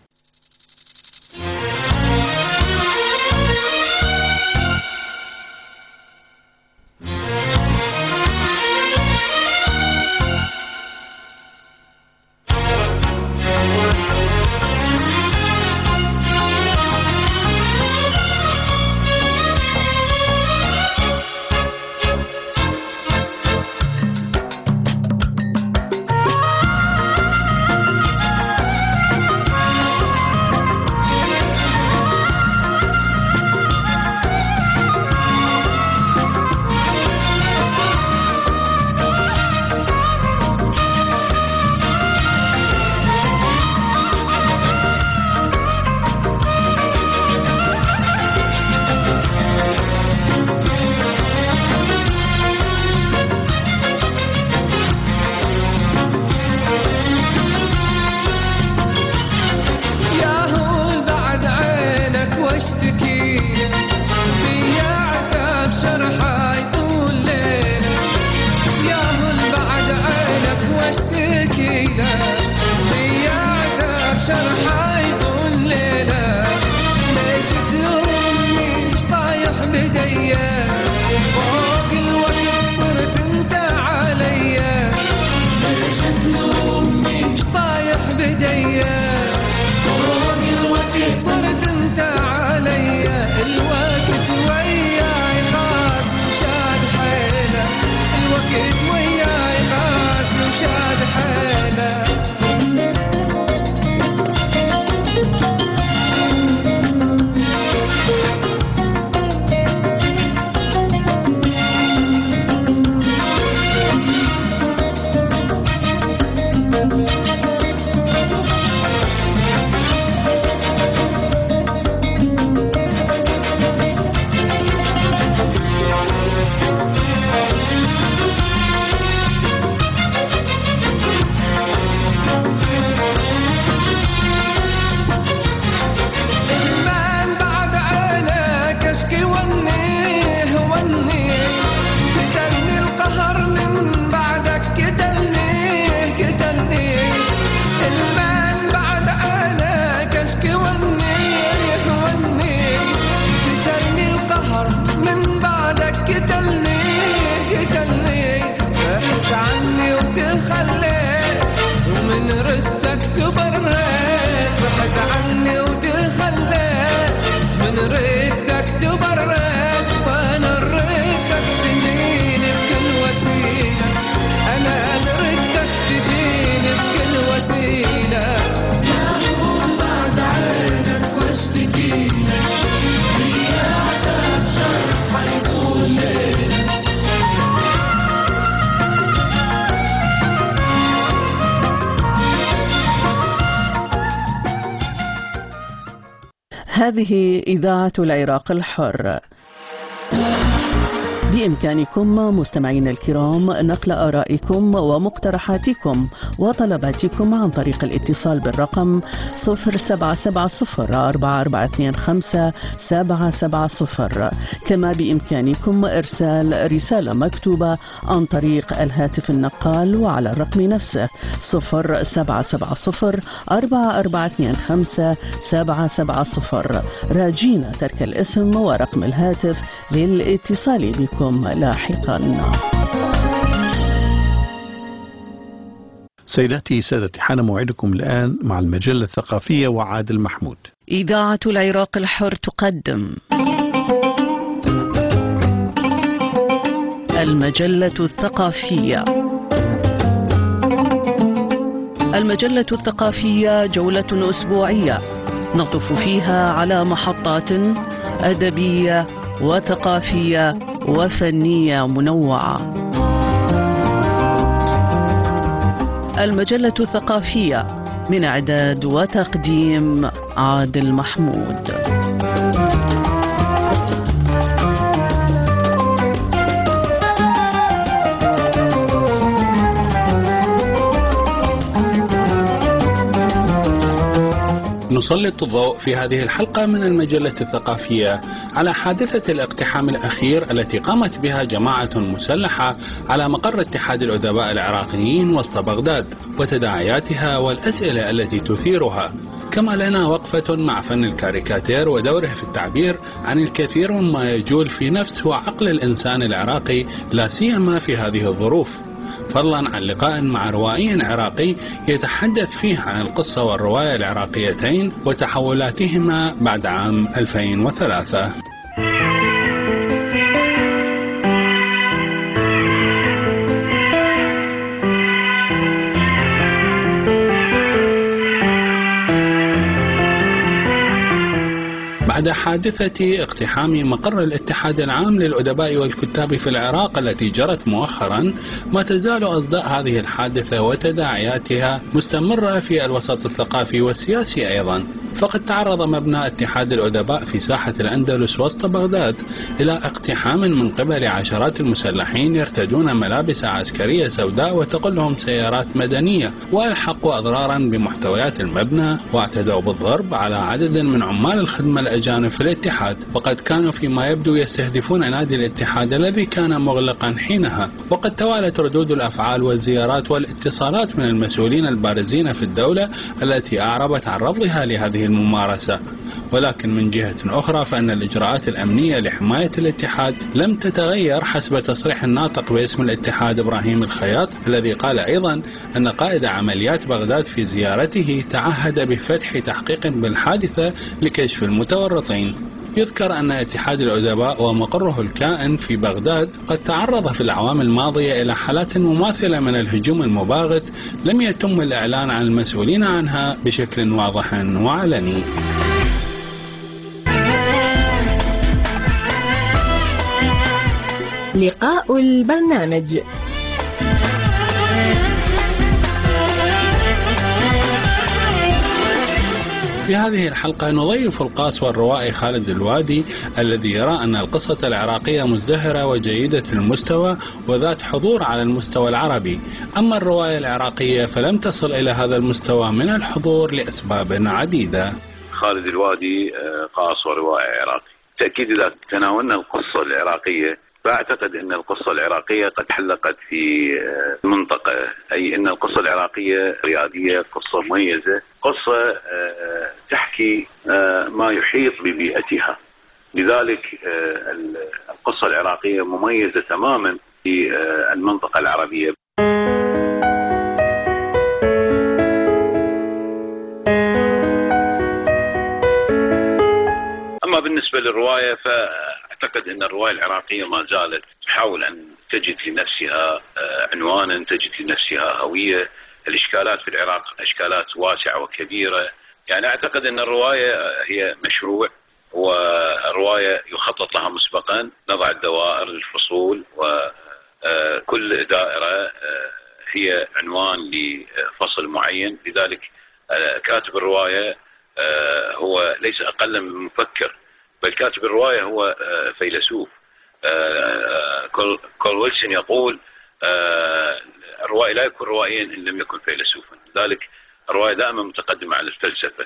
هذه إذاعة العراق الحر. بإمكانكم مستمعين الكرام نقل آرائكم ومقترحاتكم وطلباتكم عن طريق الاتصال بالرقم 0770-4425-770. كما بإمكانكم إرسال رسالة مكتوبة عن طريق الهاتف النقال وعلى الرقم نفسه 0770-4425-770، راجين ترك الاسم ورقم الهاتف للاتصال بكم لاحقا. سيداتي سادتي، حان موعدكم الآن مع المجلة الثقافية وعادل محمود. إذاعة العراق الحر تقدم المجلة الثقافية. المجلة الثقافية جولة أسبوعية نطف فيها على محطات أدبية وثقافية وفنية منوعة. المجلة الثقافية من إعداد وتقديم عادل محمود. نسلط الضوء في هذه الحلقة من المجلة الثقافية على حادثة الاقتحام الأخير التي قامت بها جماعة مسلحة على مقر اتحاد الأدباء العراقيين وسط بغداد وتداعياتها والأسئلة التي تثيرها. كما لنا وقفة مع فن الكاريكاتير ودوره في التعبير عن الكثير مما يجول في نفس وعقل الإنسان العراقي لا سيما في هذه الظروف، فضلا عن لقاء مع روائي عراقي يتحدث فيه عن القصة والرواية العراقيتين وتحولاتهما بعد عام 2003. بعد حادثة اقتحام مقر الاتحاد العام للأدباء والكتاب في العراق التي جرت مؤخرا، ما تزال أصداء هذه الحادثة وتداعياتها مستمرة في الوسط الثقافي والسياسي أيضا. فقد تعرض مبنى اتحاد الأدباء في ساحة الأندلس وسط بغداد إلى اقتحام من قبل عشرات المسلحين يرتدون ملابس عسكرية سوداء وتقلهم سيارات مدنية، وألحقوا أضرارا بمحتويات المبنى واعتدوا بالضرب على عدد من عمال الخدمة الأجانب في الاتحاد، وقد كانوا فيما يبدو يستهدفون نادي الاتحاد الذي كان مغلقا حينها. وقد توالت ردود الأفعال والزيارات والاتصالات من المسؤولين البارزين في الدولة التي أعربت عن رفضها لهذه الممارسة. ولكن من جهة أخرى فإن الإجراءات الأمنية لحماية الاتحاد لم تتغير حسب تصريح الناطق باسم الاتحاد إبراهيم الخياط، الذي قال أيضا أن قائد عمليات بغداد في زيارته تعهد بفتح تحقيق بالحادثة لكشف المتورطين. يذكر أن اتحاد الأدباء ومقره الكائن في بغداد قد تعرض في الأعوام الماضية إلى حالات مماثلة من الهجوم المباغت لم يتم الإعلان عن المسؤولين عنها بشكل واضح وعلني. لقاء البرنامج. في هذه الحلقة نضيف القاس والروائي خالد الوادي الذي يرى أن القصة العراقية مزدهرة وجيدة المستوى وذات حضور على المستوى العربي، أما الرواية العراقية فلم تصل إلى هذا المستوى من الحضور لأسباب عديدة. خالد الوادي قاس وروائي عراقي. تأكيد إذا تناولنا القصة العراقية فأعتقد أن القصة العراقية قد حلقت في منطقة، أي أن القصة العراقية ريادية، قصة مميزة، قصة تحكي ما يحيط ببيئتها. لذلك القصة العراقية مميزة تماما في المنطقة العربية. أما بالنسبة للرواية فأعتقد أن الرواية العراقية ما زالت تحاول أن تجد لنفسها عنوانا، تجد لنفسها هوية. الإشكالات في العراق إشكالات واسعة وكبيرة، يعني أعتقد أن الرواية هي مشروع، والرواية يخطط لها مسبقا، نضع الدوائر للفصول، وكل دائرة هي عنوان لفصل معين. لذلك كاتب الرواية هو ليس أقل من مفكر، بل كاتب الرواية هو فيلسوف. كول ويلسون يقول الروائي لا يكون روائيا إن لم يكن فيلسوفا. لذلك الرواية دائما متقدمة على الفلسفة.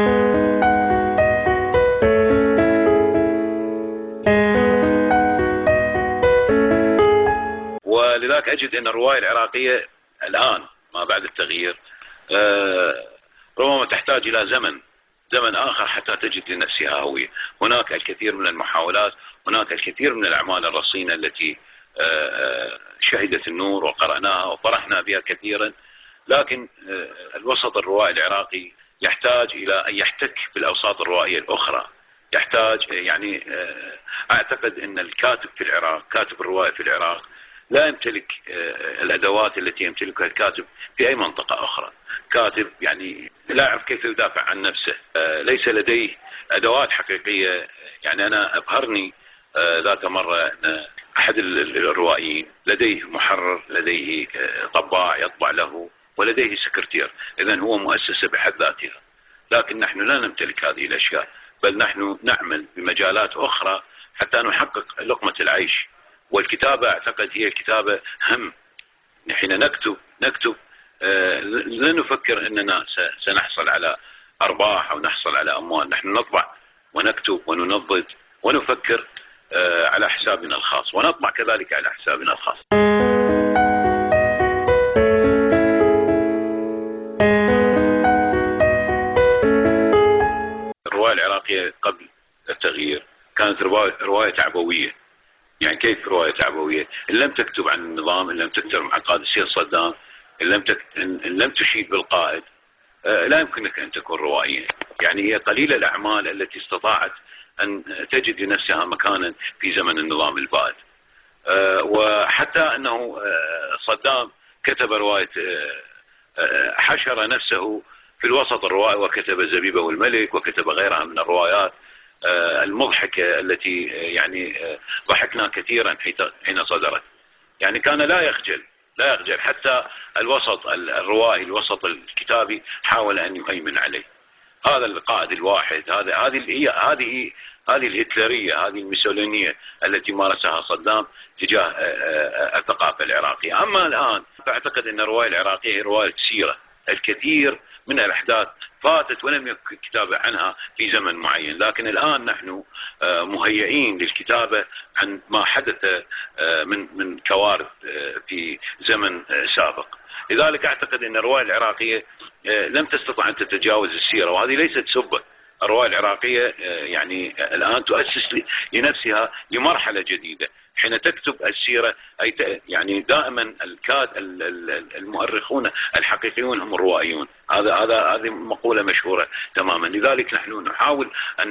ولذلك أجد أن الرواية العراقية الآن ما بعد التغيير ربما تحتاج إلى زمن آخر حتى تجد لنفسها هوية. هناك الكثير من المحاولات، هناك الكثير من الأعمال الرصينة التي شهدت النور وقرأناها وفرحنا بها كثيرا، لكن الوسط الروائي العراقي يحتاج إلى أن يحتك بالأوساط الروائية الأخرى. يحتاج يعني أعتقد أن الكاتب في العراق، كاتب الرواية في العراق لا يمتلك الأدوات التي يمتلكها الكاتب في أي منطقة أخرى. كاتب يعني لا يعرف كيف يدافع عن نفسه، ليس لديه أدوات حقيقية. يعني أنا أبهرني ذات مرة أن أحد الروائيين لديه محرر، لديه طباع يطبع له، ولديه سكرتير، إذن هو مؤسسة بحد ذاتها. لكن نحن لا نمتلك هذه الأشياء، بل نحن نعمل بمجالات أخرى حتى نحقق لقمة العيش. والكتابة أعتقد هي الكتابة هم. حين نكتب لا نفكر أننا سنحصل على أرباح أو نحصل على أموال. نحن نطبع ونكتب وننضج ونفكر على حسابنا الخاص، ونطبع كذلك على حسابنا الخاص. الرواية العراقية قبل التغيير كانت رواية تعبوية. يعني كيف رواية تعبوية؟ إن لم تكتب عن النظام، إن لم تكتب عن قائد السيد صدام، إن لم تشيد بالقائد، لا يمكنك أن تكون روائيا. يعني هي قليلة الأعمال التي استطاعت أن تجد لنفسها مكانا في زمن النظام البائد. وحتى أنه صدام كتب رواية، حشر نفسه في الوسط الروائي وكتب الزبيبة والملك وكتب غيرها من الروايات المضحكة التي يعني ضحكنا كثيرا حين صدرت. يعني كان لا يخجل حتى الوسط الروائي، الوسط الكتابي حاول أن يهيمن عليه. هذا القائد الواحد، هذه الهتلرية، هذه الميسولينية التي مارسها صدام تجاه الثقافة العراقية. أما الآن فأعتقد أن الرواية العراقية هي رواية سيرة. الكثير من الأحداث فاتت ولم يكن كتابة عنها في زمن معين، لكن الآن نحن مهيئين للكتابة عن ما حدث من كوارث في زمن سابق. لذلك أعتقد أن الرواية العراقية لم تستطع أن تتجاوز السيرة، وهذه ليست سبة. الرواية العراقية يعني الآن تؤسس لنفسها لمرحلة جديدة. حين تكتب السيرة يعني دائما المؤرخون الحقيقيون هم الروائيون. هذه مقولة مشهورة تماما. لذلك نحن نحاول أن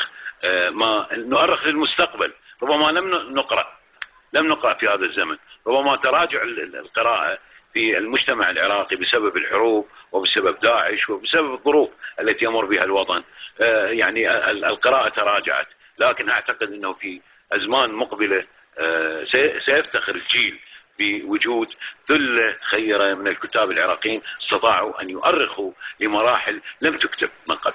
نؤرخ للمستقبل. ربما لم نقرأ في هذا الزمن، ربما تراجع القراءة في المجتمع العراقي بسبب الحروب وبسبب داعش وبسبب الظروف التي يمر بها الوطن. يعني القراءة تراجعت، لكن أعتقد أنه في أزمان مقبلة سيفتخر الجيل بوجود ثلة خيرة من الكتاب العراقيين استطاعوا أن يؤرخوا لمراحل لم تكتب من قبل.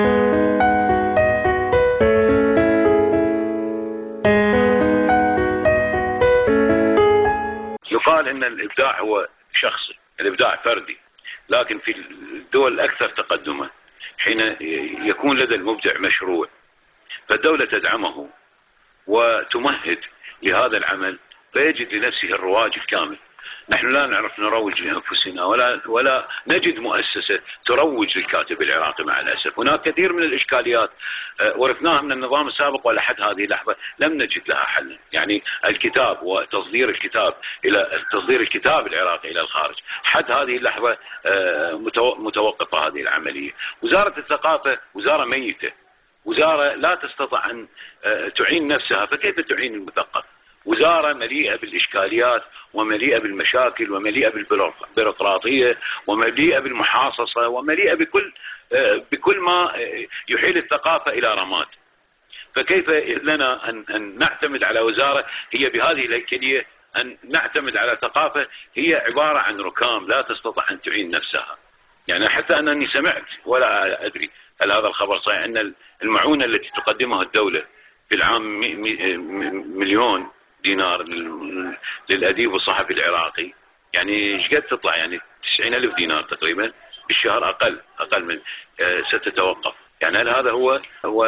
يقال أن الإبداع هو شخصي، الإبداع فردي، لكن في الدول الأكثر تقدما حين يكون لدى المبدع مشروع فالدولة تدعمه وتمهد لهذا العمل فيجد لنفسه الرواج الكامل. نحن لا نعرف نروج لأنفسنا ولا نجد مؤسسة تروج للكاتب العراقي مع الأسف. هناك كثير من الإشكاليات ورثناها من النظام السابق ولحد هذه اللحظة لم نجد لها حل. يعني الكتاب وتصدير الكتاب العراقي إلى الخارج حد هذه اللحظة متوقفة هذه العملية. وزارة الثقافة وزارة ميتة، وزارة لا تستطيع أن تعين نفسها، فكيف تعين المثقف؟ وزارة مليئة بالإشكاليات ومليئة بالمشاكل ومليئة بالبيروقراطية ومليئة بالمحاصصة ومليئة بكل ما يحيل الثقافة إلى رماد. فكيف لنا أن نعتمد على وزارة هي بهذه الهيكلية، أن نعتمد على ثقافة هي عبارة عن ركام لا تستطيع أن تعين نفسها؟ يعني حتى أنني سمعت ولا أدري هل هذا الخبر صحيح أن المعونة التي تقدمها الدولة في العام 1,000,000 دينار للأديب والصحفي العراقي، يعني ايش قد تطلع؟ يعني 90,000 دينار تقريبا بالشهر، أقل من ستتوقف. يعني هل هذا هو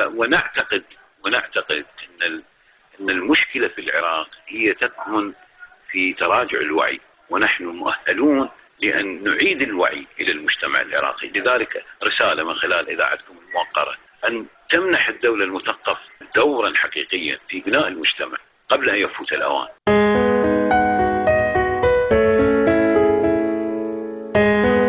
ونعتقد أن المشكلة في العراق هي تكمن في تراجع الوعي، ونحن مؤهلون لأن نعيد الوعي إلى المجتمع العراقي. لذلك رسالة من خلال إذاعتكم الموقرة أن تمنح الدولة المثقف دورا حقيقيا في بناء المجتمع قبل أن يفوت الأوان.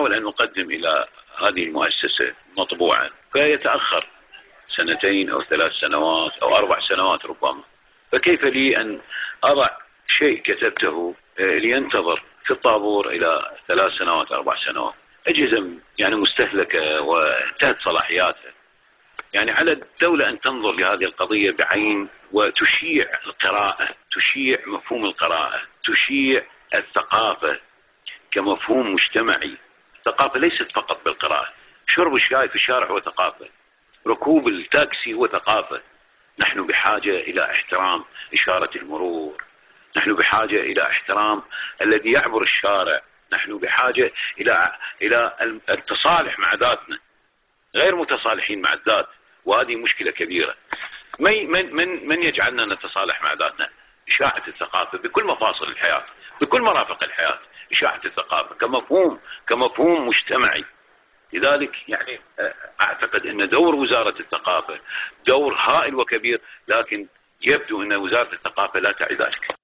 نحاول أن نقدم إلى هذه المؤسسة مطبوعا فيتأخر 2 أو 3 سنوات أو 4 سنوات ربما، فكيف لي أن أضع شيء كتبته لينتظر في الطابور إلى 3 سنوات 4 سنوات؟ أجهزة يعني مستهلكة وانتهت صلاحياتها. يعني على الدولة أن تنظر لهذه القضية بعين وتشيع القراءة، تشيع مفهوم القراءة، تشيع الثقافة كمفهوم مجتمعي. الثقافة ليست فقط بالقراءة، شرب الشاي في الشارع هو ثقافة، ركوب التاكسي هو ثقافة. نحن بحاجة إلى احترام إشارة المرور، نحن بحاجة إلى احترام الذي يعبر الشارع، نحن بحاجة إلى التصالح مع ذاتنا، غير متصالحين مع الذات، وهذه مشكلة كبيرة. من يجعلنا نتصالح مع ذاتنا؟ إشاعة الثقافة بكل مفاصل الحياة، بكل مرافق الحياة، إشاعة الثقافة كمفهوم مجتمعي. لذلك يعني أعتقد أن دور وزارة الثقافة دور هائل وكبير، لكن يبدو أن وزارة الثقافة لا تعي ذلك.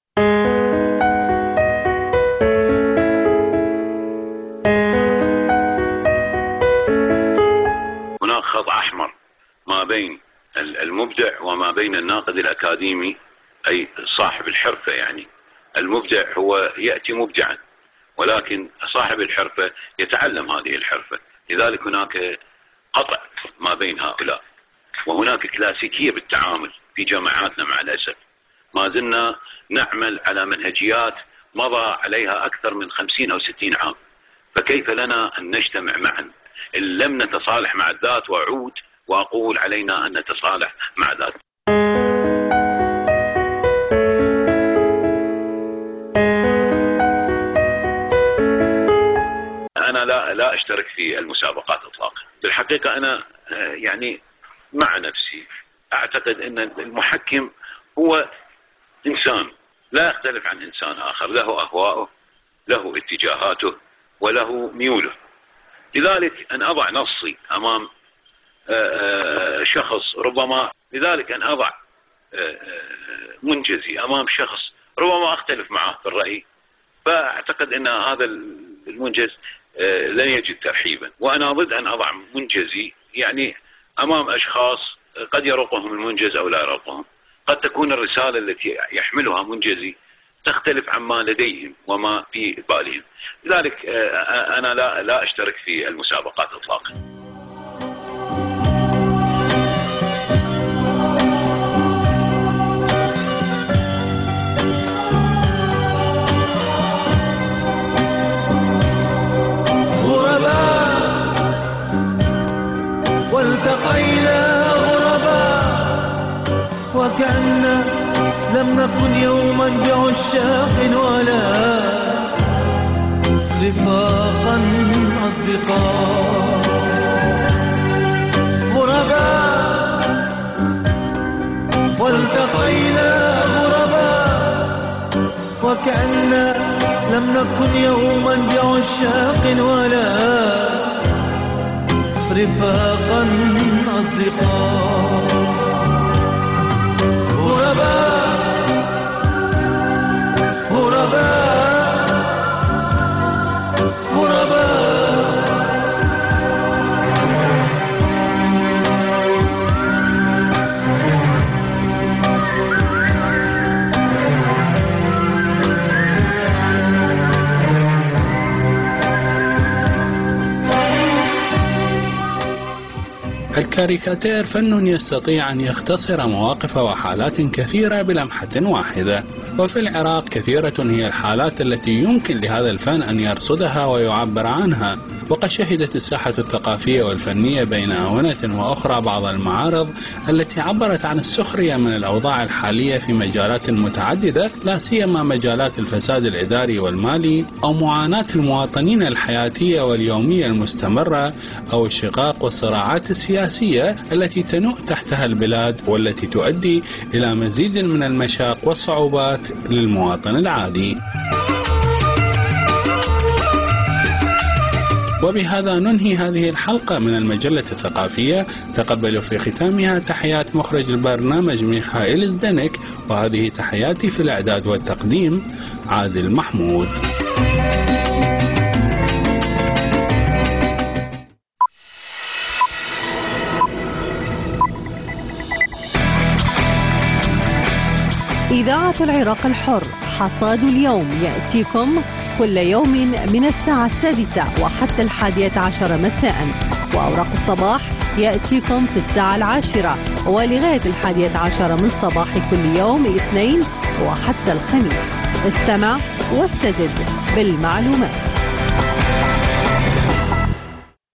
هناك خط أحمر ما بين المبدع وما بين الناقد الأكاديمي، أي صاحب الحرفة. يعني المبدع هو يأتي مبدعا، ولكن صاحب الحرفة يتعلم هذه الحرفة. لذلك هناك قطع ما بين هؤلاء، وهناك كلاسيكية بالتعامل في جامعاتنا مع الأسف. ما زلنا نعمل على منهجيات مضى عليها أكثر من 50 أو 60 عام، فكيف لنا أن نجتمع معا إن لم نتصالح مع الذات؟ وأعود وأقول علينا أن نتصالح مع ذات. أنا لا أشترك في المسابقات إطلاقا. بالحقيقة أنا يعني مع نفسي أعتقد أن المحكم هو إنسان لا يختلف عن إنسان آخر، له أهواءه، له اتجاهاته، وله ميوله. لذلك أن أضع نصي أمام شخص ربما، لذلك أن أضع منجزي أمام شخص ربما أختلف معه في الرأي، فأعتقد أن هذا المنجز لن يجد ترحيبا. وأنا ضد أن أضع منجزي يعني أمام أشخاص قد يرقهم المنجز أو لا يرقهم. قد تكون الرسالة التي يحملها منجزي تختلف عما لديهم وما في بالهم. لذلك أنا لا أشترك في المسابقات إطلاقا. والتقينا غرباء وكأن لم نكن يوما بعشاق ولا رفاقا أصدقاء. غرباء والتقينا غرباء وكأن لم نكن يوما بعشاق ولا رفاقا أصدقاء. غرباء غرباء غرباء. الكاريكاتير فن يستطيع أن يختصر مواقف وحالات كثيرة بلمحة واحدة، وفي العراق كثيرة هي الحالات التي يمكن لهذا الفن أن يرصدها ويعبر عنها. وقد شهدت الساحة الثقافية والفنية بين آونة وأخرى بعض المعارض التي عبرت عن السخرية من الأوضاع الحالية في مجالات متعددة، لا سيما مجالات الفساد الإداري والمالي، أو معاناة المواطنين الحياتية واليومية المستمرة، أو الشقاق والصراعات السياسية التي تنوء تحتها البلاد، والتي تؤدي إلى مزيد من المشاق والصعوبات للمواطن العادي. وبهذا ننهي هذه الحلقة من المجلة الثقافية. تقبلوا في ختامها تحيات مخرج البرنامج ميخائيل زدنك، وهذه تحياتي في الإعداد والتقديم عادل محمود. إذاعة العراق الحر. حصاد اليوم يأتيكم كل يوم من الساعة 6 وحتى 11 مساء، وأوراق الصباح يأتيكم في الساعة 10 ولغاية 11 من صباح كل يوم اثنين وحتى الخميس. استمع واستزد بالمعلومات.